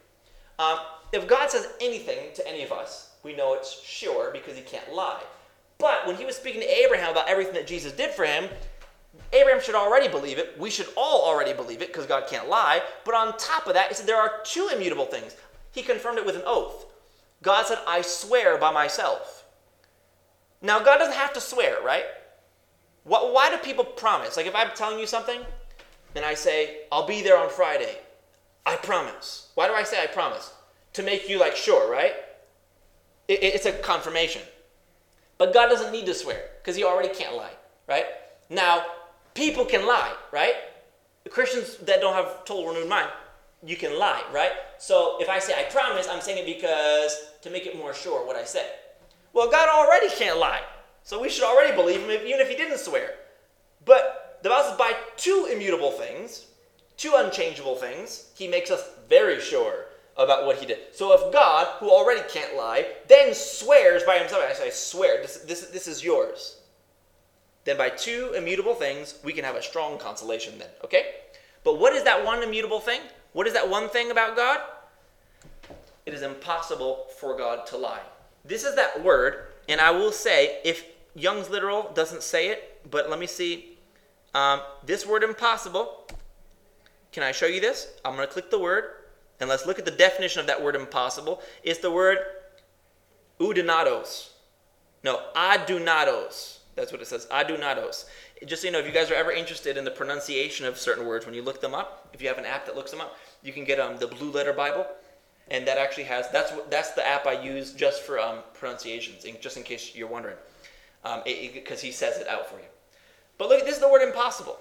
If God says anything to any of us, we know it's sure because he can't lie. But when he was speaking to Abraham about everything that Jesus did for him, Abraham should already believe it. We should all already believe it because God can't lie. But on top of that, he said there are two immutable things. He confirmed it with an oath. God said, I swear by myself. Now, God doesn't have to swear, right? Why do people promise? Like if I'm telling you something and I say, I'll be there on Friday, I promise. Why do I say I promise? To make you like sure, right? It's a confirmation. But God doesn't need to swear because he already can't lie, right? Now, people can lie, right? Christians that don't have total renewed mind, you can lie, right? So if I say I promise, I'm saying it because to make it more sure what I say. Well, God already can't lie. So we should already believe him even if he didn't swear. But the Bible says by two immutable things, two unchangeable things, he makes us very sure about what he did. So if God, who already can't lie, then swears by himself, I swear, this is yours, then by two immutable things, we can have a strong consolation then, okay? But what is that one immutable thing? What is that one thing about God? It is impossible for God to lie. This is that word, and I will say, if Young's Literal doesn't say it, but let me see, this word impossible, can I show you this? I'm going to click the word, and let's look at the definition of that word impossible. It's the word oudunatos. No, adunatos. That's what it says, adunatos. Just so you know, if you guys are ever interested in the pronunciation of certain words, when you look them up, if you have an app that looks them up, you can get the Blue Letter Bible, and that actually has, that's the app I use just for pronunciations, just in case you're wondering, because he says it out for you. But look, this is the word impossible.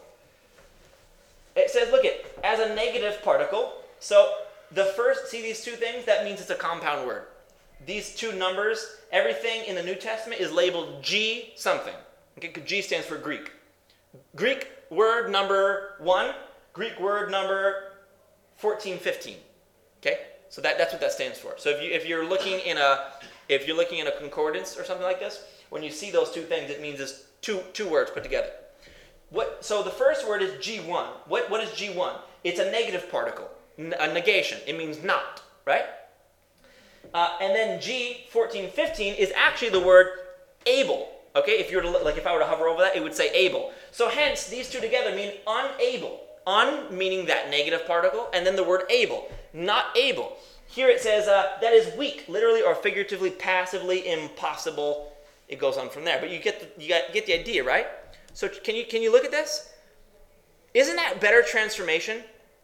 It says, look it, as a negative particle. So the first, see these two things? That means it's a compound word. These two numbers, everything in the New Testament is labeled G something. Okay, G stands for Greek. Greek word number 1, Greek word number 1415. Okay, so that's what that stands for. So if you're looking in a concordance or something like this, when you see those two things, it means it's two words put together. So the first word is G1. What is G1? It's a negative particle, a negation. It means not, right? And then G1415 is actually the word able. Okay, if I were to hover over that, it would say able. So hence, these two together mean unable. Un meaning that negative particle, and then the word able, not able. Here it says that is weak, literally or figuratively, passively, impossible. It goes on from there, but you get the idea, right? So can you look at this? Isn't that better transformation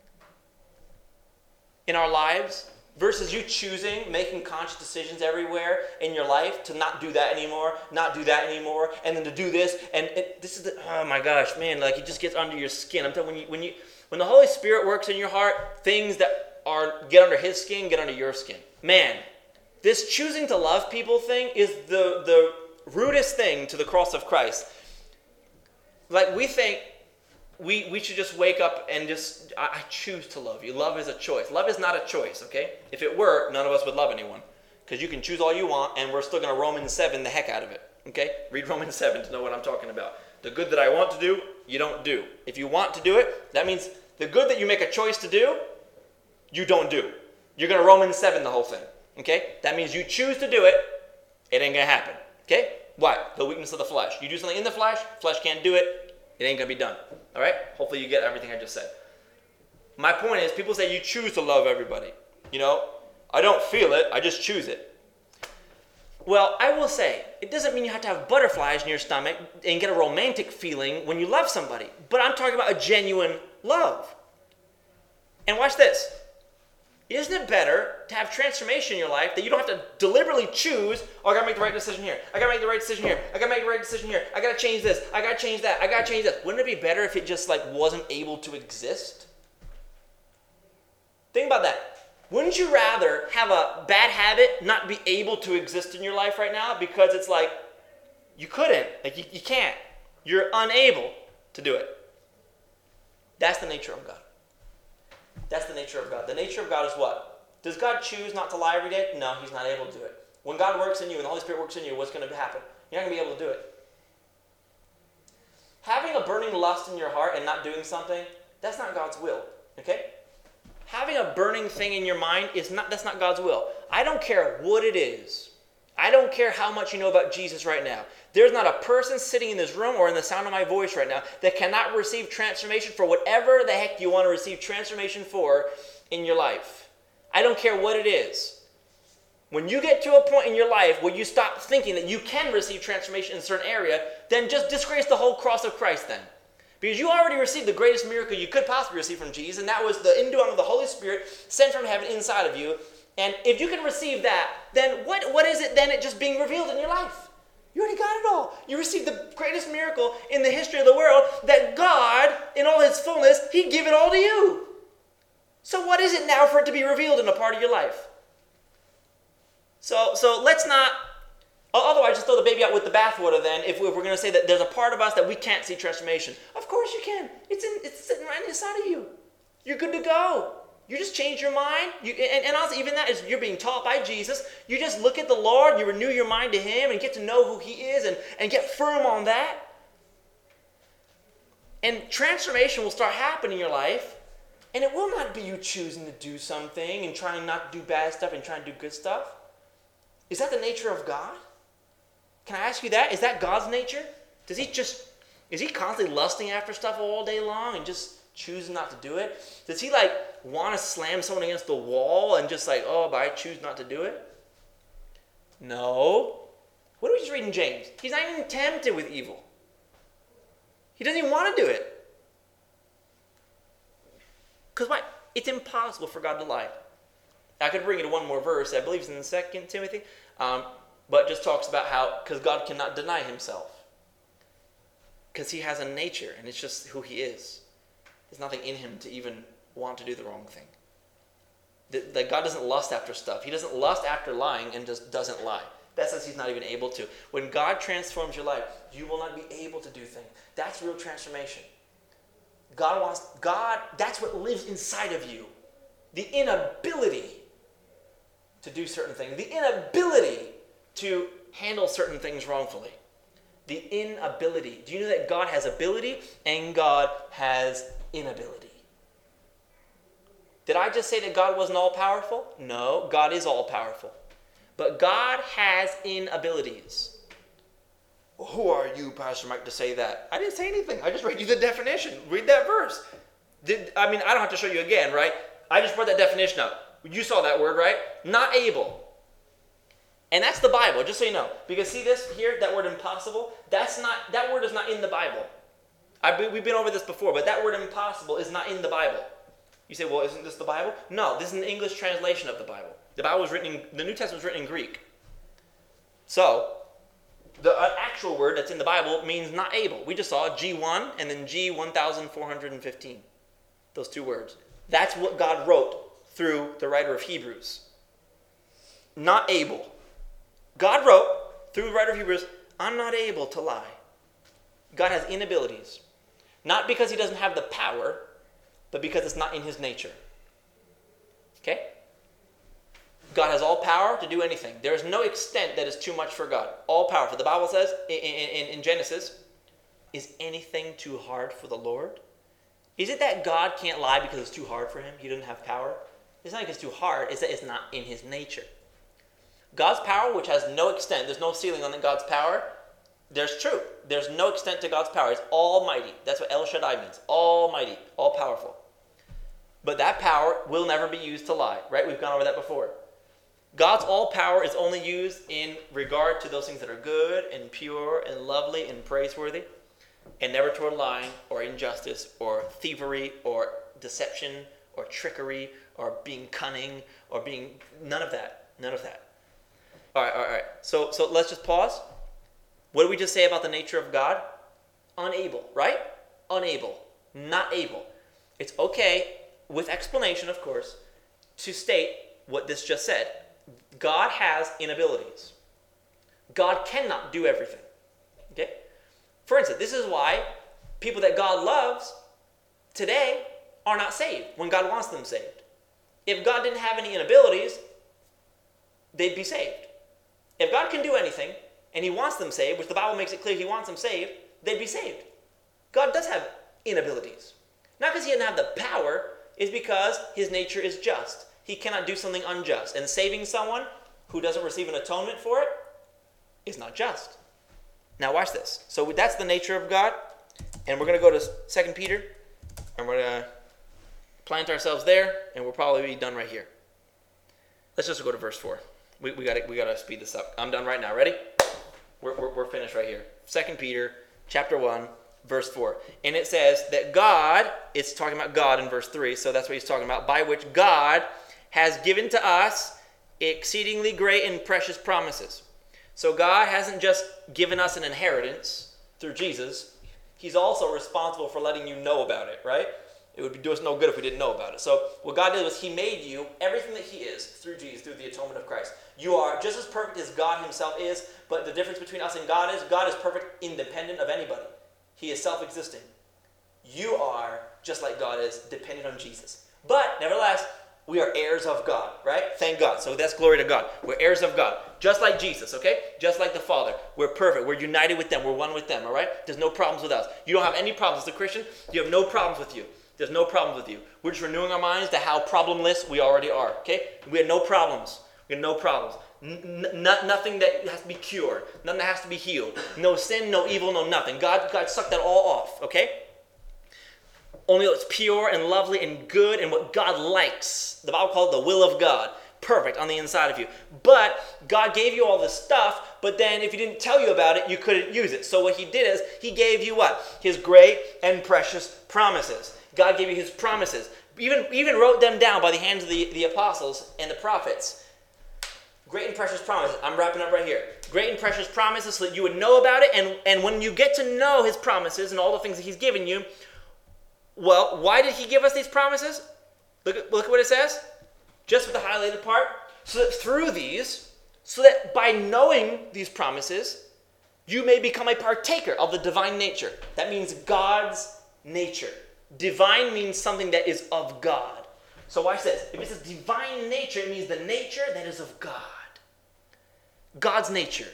in our lives versus you making conscious decisions everywhere in your life to not do that anymore, and then to do this, and this is oh my gosh, man, like it just gets under your skin. I'm telling you, when the Holy Spirit works in your heart, things that get under His skin get under your skin. Man, this choosing to love people thing is the rudest thing to the cross of Christ. Like we think we should just wake up and just, I choose to love you. Love is a choice. Love is not a choice, okay? If it were, none of us would love anyone. Because you can choose all you want, and we're still going to Romans 7 the heck out of it, okay? Read Romans 7 to know what I'm talking about. The good that I want to do, you don't do. If you want to do it, that means The good that you make a choice to do, you don't do. You're going to Romans 7 the whole thing. Okay? That means you choose to do it, it ain't going to happen. Okay? Why? The weakness of the flesh. You do something in the flesh can't do it, it ain't going to be done. All right? Hopefully you get everything I just said. My point is, people say you choose to love everybody. You know, I don't feel it, I just choose it. Well, I will say, it doesn't mean you have to have butterflies in your stomach and get a romantic feeling when you love somebody. But I'm talking about a genuine love. And watch this. Isn't it better to have transformation in your life that you don't have to deliberately choose, oh, I got to make the right decision here. I got to make the right decision here. I got to make the right decision here. I got to change this. I got to change that. I got to change this. Wouldn't it be better if it just wasn't able to exist? Think about that. Wouldn't you rather have a bad habit not be able to exist in your life right now because it's you couldn't, you can't. You're unable to do it. That's the nature of God. That's the nature of God. The nature of God is what? Does God choose not to lie every day? No, he's not able to do it. When God works in you and the Holy Spirit works in you, what's going to happen? You're not going to be able to do it. Having a burning lust in your heart and not doing something, that's not God's will. Okay? Having a burning thing in your mind, that's not God's will. I don't care what it is. I don't care how much you know about Jesus right now. There's not a person sitting in this room or in the sound of my voice right now that cannot receive transformation for whatever the heck you want to receive transformation for in your life. I don't care what it is. When you get to a point in your life where you stop thinking that you can receive transformation in a certain area, then just disgrace the whole cross of Christ then. Because you already received the greatest miracle you could possibly receive from Jesus, and that was the indwelling of the Holy Spirit sent from heaven inside of you. And if you can receive that, then what is it then it just being revealed in your life? You already got it all. You received the greatest miracle in the history of the world that God, in all his fullness, he'd give it all to you. So what is it now for it to be revealed in a part of your life? So let's not... Otherwise, just throw the baby out with the bathwater then if we're going to say that there's a part of us that we can't see transformation. Of course you can. It's sitting right inside of you. You're good to go. You just change your mind. And also, even that is you're being taught by Jesus. You just look at the Lord, you renew your mind to him and get to know who he is and get firm on that. And transformation will start happening in your life. And it will not be you choosing to do something and trying not to do bad stuff and trying to do good stuff. Is that the nature of God? Can I ask you that? Is that God's nature? Is he constantly lusting after stuff all day long and just choosing not to do it? Does he want to slam someone against the wall and just but I choose not to do it? No. What do we just read in James? He's not even tempted with evil. He doesn't even want to do it. Because why? It's impossible for God to lie. I could bring you to one more verse. I believe it's in 2 Timothy. But just talks about how, because God cannot deny himself. Because he has a nature, and it's just who he is. There's nothing in him to even want to do the wrong thing. That God doesn't lust after stuff. He doesn't lust after lying and just doesn't lie. That says he's not even able to. When God transforms your life, you will not be able to do things. That's real transformation. God, that's what lives inside of you. The inability to do certain things. The inability to handle certain things wrongfully. The inability. Do you know that God has ability and God has inability? Did I just say that God wasn't all-powerful? No, God is all-powerful. But God has inabilities. Well, who are you, Pastor Mike, to say that? I didn't say anything. I just read you the definition. Read that verse. I don't have to show you again, right? I just brought that definition up. You saw that word, right? Not able. And that's the Bible, just so you know. Because see this here, that word impossible? That word is not in the Bible. We've been over this before, but that word impossible is not in the Bible. You say, well, isn't this the Bible? No, this is an English translation of the Bible. The New Testament was written in Greek. So, the actual word that's in the Bible means not able. We just saw G1 and then G1415. Those two words. That's what God wrote through the writer of Hebrews. Not able. God wrote through the writer of Hebrews, I'm not able to lie. God has inabilities. Not because he doesn't have the power, but because it's not in his nature. Okay? God has all power to do anything. There is no extent that is too much for God. All powerful. The Bible says in Genesis, is anything too hard for the Lord? Is it that God can't lie because it's too hard for him? He doesn't have power? It's not like it's too hard. It's that it's not in his nature. God's power, which has no extent, there's no ceiling on God's power. There's truth. There's no extent to God's power. It's almighty. That's what El Shaddai means. Almighty, all powerful. But that power will never be used to lie, right? We've gone over that before. God's all power is only used in regard to those things that are good and pure and lovely and praiseworthy, and never toward lying or injustice or thievery or deception or trickery or being cunning or being none of that. None of that. All right. So let's just pause. What did we just say about the nature of God? Unable, right? Unable, not able. It's okay, with explanation, of course, to state what this just said. God has inabilities. God cannot do everything. Okay? For instance, this is why people that God loves today are not saved when God wants them saved. If God didn't have any inabilities, they'd be saved. If God can do anything, and he wants them saved, which the Bible makes it clear he wants them saved, they'd be saved. God does have inabilities. Not because he doesn't have the power, it's because his nature is just. He cannot do something unjust. And saving someone who doesn't receive an atonement for it is not just. Now watch this. So that's the nature of God. And we're going to go to 2 Peter. And we're going to plant ourselves there. And we'll probably be done right here. Let's just go to verse 4. We got to speed this up. I'm done right now. Ready? We're finished right here. 2 Peter chapter 1, verse 4. And it says that God, it's talking about God in verse 3, so that's what he's talking about, by which God has given to us exceedingly great and precious promises. So God hasn't just given us an inheritance through Jesus. He's also responsible for letting you know about it, right? It would do us no good if we didn't know about it. So what God did was he made you everything that he is through Jesus, through the atonement of Christ. You are just as perfect as God himself is, but the difference between us and God is perfect independent of anybody. He is self-existing. You are, just like God is, dependent on Jesus. But, nevertheless, we are heirs of God, right? Thank God. So that's glory to God. We're heirs of God. Just like Jesus, okay? Just like the Father. We're perfect. We're united with them. We're one with them, all right? There's no problems with us. You don't have any problems as a Christian. You have no problems with you. There's no problems with you. We're just renewing our minds to how problemless we already are, okay? We have no problems. We have no problems. Nothing that has to be cured. Nothing that has to be healed. No sin, no evil, no nothing. God sucked that all off, okay? Only what's pure and lovely and good and what God likes. The Bible calls it the will of God. Perfect on the inside of you. But God gave you all this stuff, but then if he didn't tell you about it, you couldn't use it. So what he did is he gave you what? His great and precious promises. God gave you his promises. Even wrote them down by the hands of the apostles and the prophets. Great and precious promises. I'm wrapping up right here. Great and precious promises so that you would know about it. And when you get to know his promises and all the things that he's given you, well, why did he give us these promises? Look at what it says. Just with the highlighted part. So that through these, so that by knowing these promises, you may become a partaker of the divine nature. That means God's nature. Divine means something that is of God. So watch this. If it says divine nature, it means the nature that is of God. God's nature.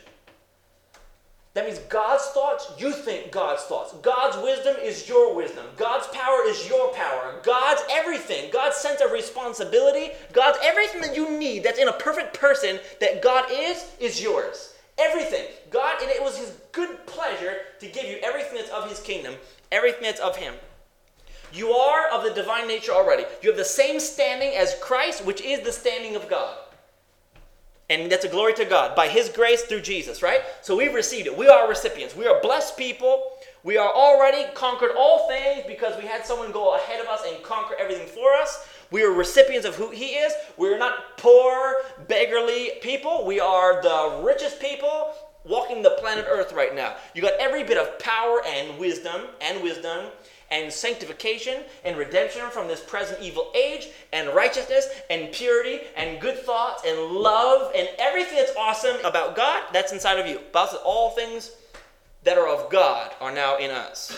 That means God's thoughts, you think God's thoughts. God's wisdom is your wisdom. God's power is your power. God's everything. God's sense of responsibility. God's everything that you need that's in a perfect person that God is yours. Everything. God, and it was his good pleasure to give you everything that's of his kingdom. Everything that's of him. You are of the divine nature already. You have the same standing as Christ, which is the standing of God. And that's a glory to God by his grace through Jesus, right? So we've received it. We are recipients. We are blessed people. We are already conquered all things because we had someone go ahead of us and conquer everything for us. We are recipients of who he is. We are not poor, beggarly people. We are the richest people walking the planet Earth right now. You got every bit of power and wisdom and sanctification and redemption from this present evil age and righteousness and purity and good thoughts and love and everything that's awesome about God, that's inside of you. Bible says all things that are of God are now in us.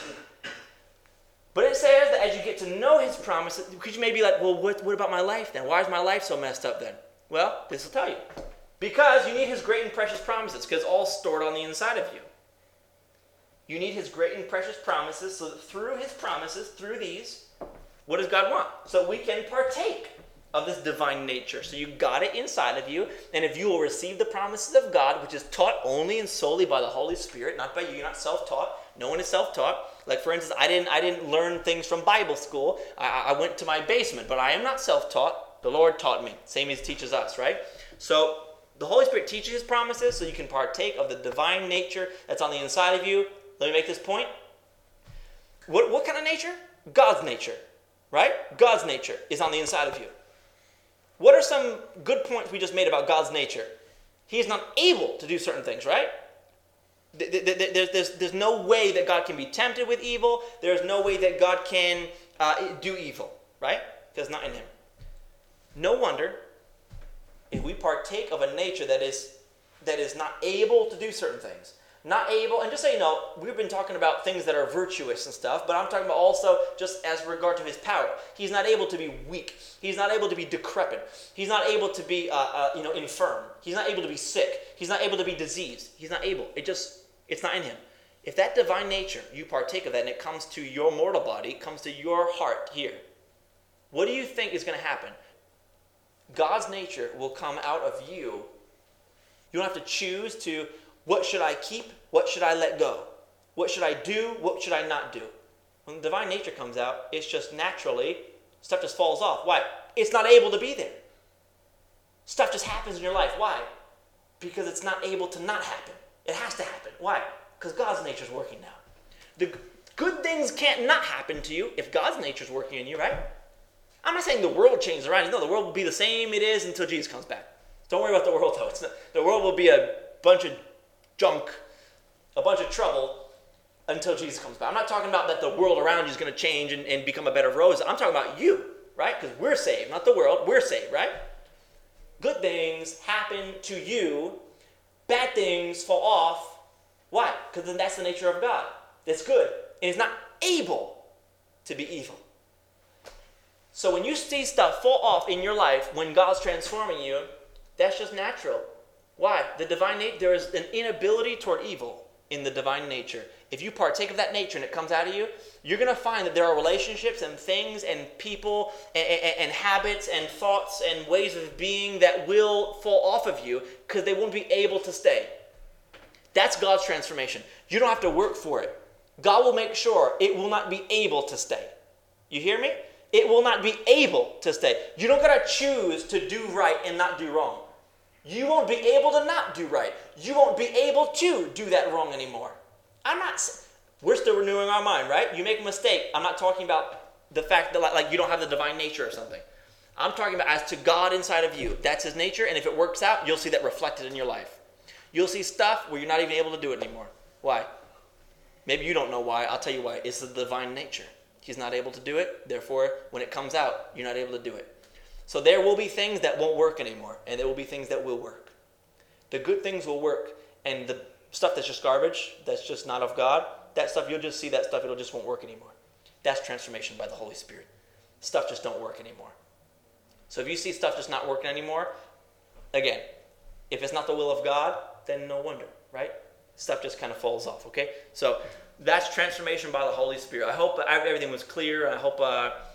But it says that as you get to know his promises, because you may be like, well, what about my life then? Why is my life so messed up then? Well, this will tell you. Because you need his great and precious promises, because it's all stored on the inside of you. You need his great and precious promises, so that through his promises, through these, What does God want? So we can partake of this divine nature. So you got it inside of you, and if you will receive the promises of God, which is taught only and solely by the Holy Spirit, not by you, you're not self-taught. No one is self-taught. Like for instance, I didn't learn things from Bible school. I went to my basement, but I am not self-taught. The Lord taught me, same as He teaches us, right? So the Holy Spirit teaches His promises, so you can partake of the divine nature that's on the inside of you. Let me make this point. What kind of nature? God's nature, right? God's nature is on the inside of you. What are some good points we just made about God's nature? He is not able to do certain things, right? There's no way that God can be tempted with evil. There's no way that God can do evil, right? Because it's not in Him. No wonder if we partake of a nature that is not able to do certain things. Not able, and just so you know, we've been talking about things that are virtuous and stuff, but I'm talking about also just as regard to His power. He's not able to be weak. He's not able to be decrepit. He's not able to be, infirm. He's not able to be sick. He's not able to be diseased. He's not able. It's not in Him. If that divine nature, you partake of that, and it comes to your mortal body, comes to your heart here, what do you think is going to happen? God's nature will come out of you. You don't have to choose to, what should I keep? What should I let go? What should I do? What should I not do? When the divine nature comes out, it's just naturally, stuff just falls off. Why? It's not able to be there. Stuff just happens in your life. Why? Because it's not able to not happen. It has to happen. Why? Because God's nature is working now. The good things can't not happen to you if God's nature is working in you, right? I'm not saying the world changes around you. No, the world will be the same it is until Jesus comes back. Don't worry about the world, though. The world will be a bunch of junk, a bunch of trouble until Jesus comes back. I'm not talking about that the world around you is going to change and become a bed of roses. I'm talking about you, right? Because we're saved, not the world. We're saved, right? Good things happen to you. Bad things fall off. Why? Because then that's the nature of God. That's good. And He's not able to be evil. So when you see stuff fall off in your life, when God's transforming you, that's just natural. Why? The divine nature, there is an inability toward evil in the divine nature. If you partake of that nature and it comes out of you, you're going to find that there are relationships and things and people and habits and thoughts and ways of being that will fall off of you because they won't be able to stay. That's God's transformation. You don't have to work for it. God will make sure it will not be able to stay. You hear me? It will not be able to stay. You don't got to choose to do right and not do wrong. You won't be able to not do right. You won't be able to do that wrong anymore. We're still renewing our mind, right? You make a mistake. I'm not talking about the fact that like you don't have the divine nature or something. I'm talking about as to God inside of you. That's His nature, and if it works out, you'll see that reflected in your life. You'll see stuff where you're not even able to do it anymore. Why? Maybe you don't know why. I'll tell you why. It's the divine nature. He's not able to do it. Therefore, when it comes out, you're not able to do it. So there will be things that won't work anymore, and there will be things that will work. The good things will work, and the stuff that's just garbage, that's just not of God, that stuff, you'll just see that stuff, it'll just won't work anymore. That's transformation by the Holy Spirit. Stuff just don't work anymore. So if you see stuff just not working anymore, again, if it's not the will of God, then no wonder, right? Stuff just kind of falls off, okay? So that's transformation by the Holy Spirit. I hope everything was clear. I hope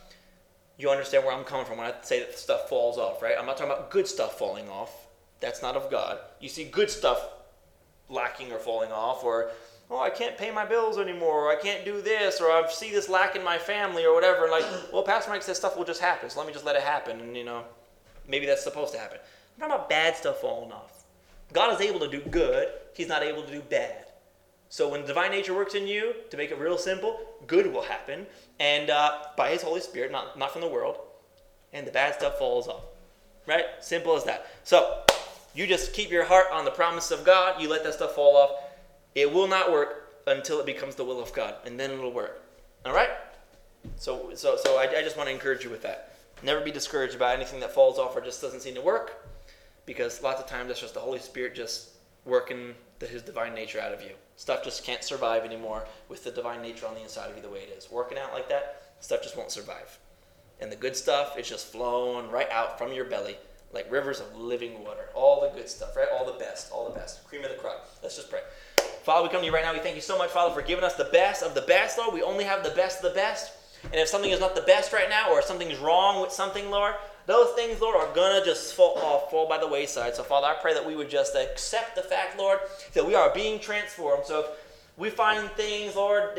you understand where I'm coming from when I say that stuff falls off, right? I'm not talking about good stuff falling off. That's not of God. You see good stuff lacking or falling off, or, oh, I can't pay my bills anymore, or I can't do this, or I see this lack in my family, or whatever. Like, well, Pastor Mike says stuff will just happen, so let me just let it happen, and, maybe that's supposed to happen. I'm talking about bad stuff falling off. God is able to do good. He's not able to do bad. So when divine nature works in you, to make it real simple, good will happen, and by His Holy Spirit, not from the world, and the bad stuff falls off. Right? Simple as that. So you just keep your heart on the promise of God. You let that stuff fall off. It will not work until it becomes the will of God, and then it'll work. All right? So I just want to encourage you with that. Never be discouraged about anything that falls off or just doesn't seem to work, because lots of times that's just the Holy Spirit just working His divine nature out of you. Stuff just can't survive anymore with the divine nature on the inside of you the way it is. Working out like that, stuff just won't survive. And the good stuff is just flowing right out from your belly like rivers of living water. All the good stuff, right? All the best. Cream of the crop. Let's just pray. Father, we come to you right now. We thank you so much, Father, for giving us the best of the best, Lord. We only have the best of the best. And if something is not the best right now, or if something's wrong with something, Lord, those things, Lord, are going to just fall by the wayside. So, Father, I pray that we would just accept the fact, Lord, that we are being transformed. So if we find things, Lord,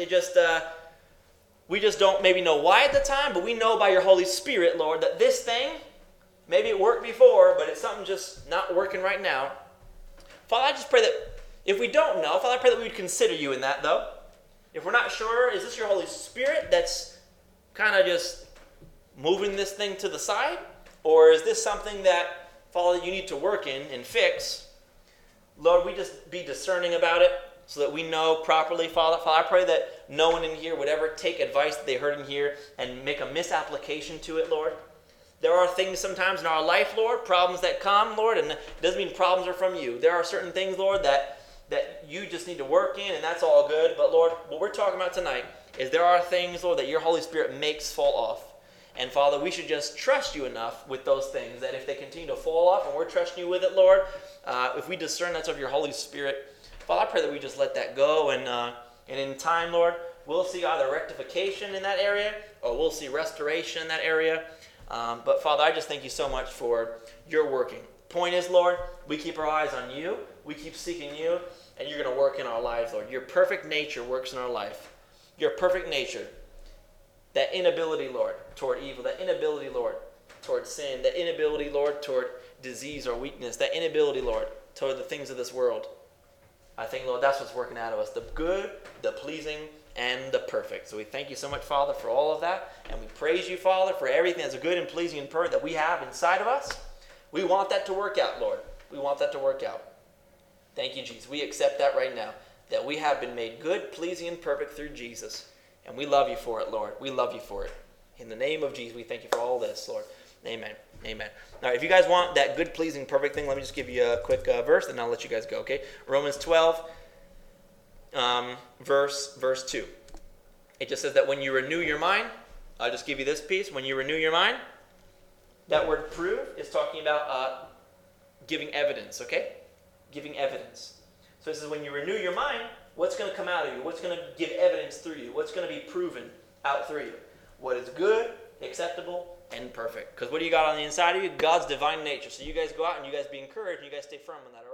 we just don't maybe know why at the time, but we know by your Holy Spirit, Lord, that this thing, maybe it worked before, but it's something just not working right now. Father, I just pray that if we don't know, Father, I pray that we would consider you in that, though. If we're not sure, is this your Holy Spirit that's kind of just moving this thing to the side? Or is this something that, Father, you need to work in and fix? Lord, we just be discerning about it so that we know properly, Father. Father, I pray that no one in here would ever take advice that they heard in here and make a misapplication to it, Lord. There are things sometimes in our life, Lord, problems that come, Lord, and it doesn't mean problems are from you. There are certain things, Lord, that you just need to work in, and that's all good. But, Lord, what we're talking about tonight is there are things, Lord, that your Holy Spirit makes fall off. And, Father, we should just trust you enough with those things that if they continue to fall off and we're trusting you with it, Lord, if we discern that's of your Holy Spirit, Father, I pray that we just let that go. And in time, Lord, we'll see either rectification in that area or we'll see restoration in that area. But, Father, I just thank you so much for your working. Point is, Lord, we keep our eyes on you. We keep seeking you, and you're going to work in our lives, Lord. Your perfect nature works in our life. Your perfect nature. That inability, Lord, toward evil. That inability, Lord, toward sin. That inability, Lord, toward disease or weakness. That inability, Lord, toward the things of this world. I think, Lord, that's what's working out of us. The good, the pleasing, and the perfect. So we thank you so much, Father, for all of that. And we praise you, Father, for everything that's good and pleasing and perfect that we have inside of us. We want that to work out, Lord. We want that to work out. Thank you, Jesus. We accept that right now, that we have been made good, pleasing, and perfect through Jesus. And we love you for it, Lord. We love you for it. In the name of Jesus, we thank you for all this, Lord. Amen. Amen. All right, if you guys want that good, pleasing, perfect thing, let me just give you a quick verse, and I'll let you guys go, okay? Romans 12, verse 2. It just says that when you renew your mind, I'll just give you this piece. When you renew your mind, that word prove is talking about giving evidence, okay? Giving evidence. So it says when you renew your mind, what's going to come out of you? What's going to give evidence through you? What's going to be proven out through you? What is good, acceptable, and perfect. Because what do you got on the inside of you? God's divine nature. So you guys go out and you guys be encouraged and you guys stay firm on that, all right?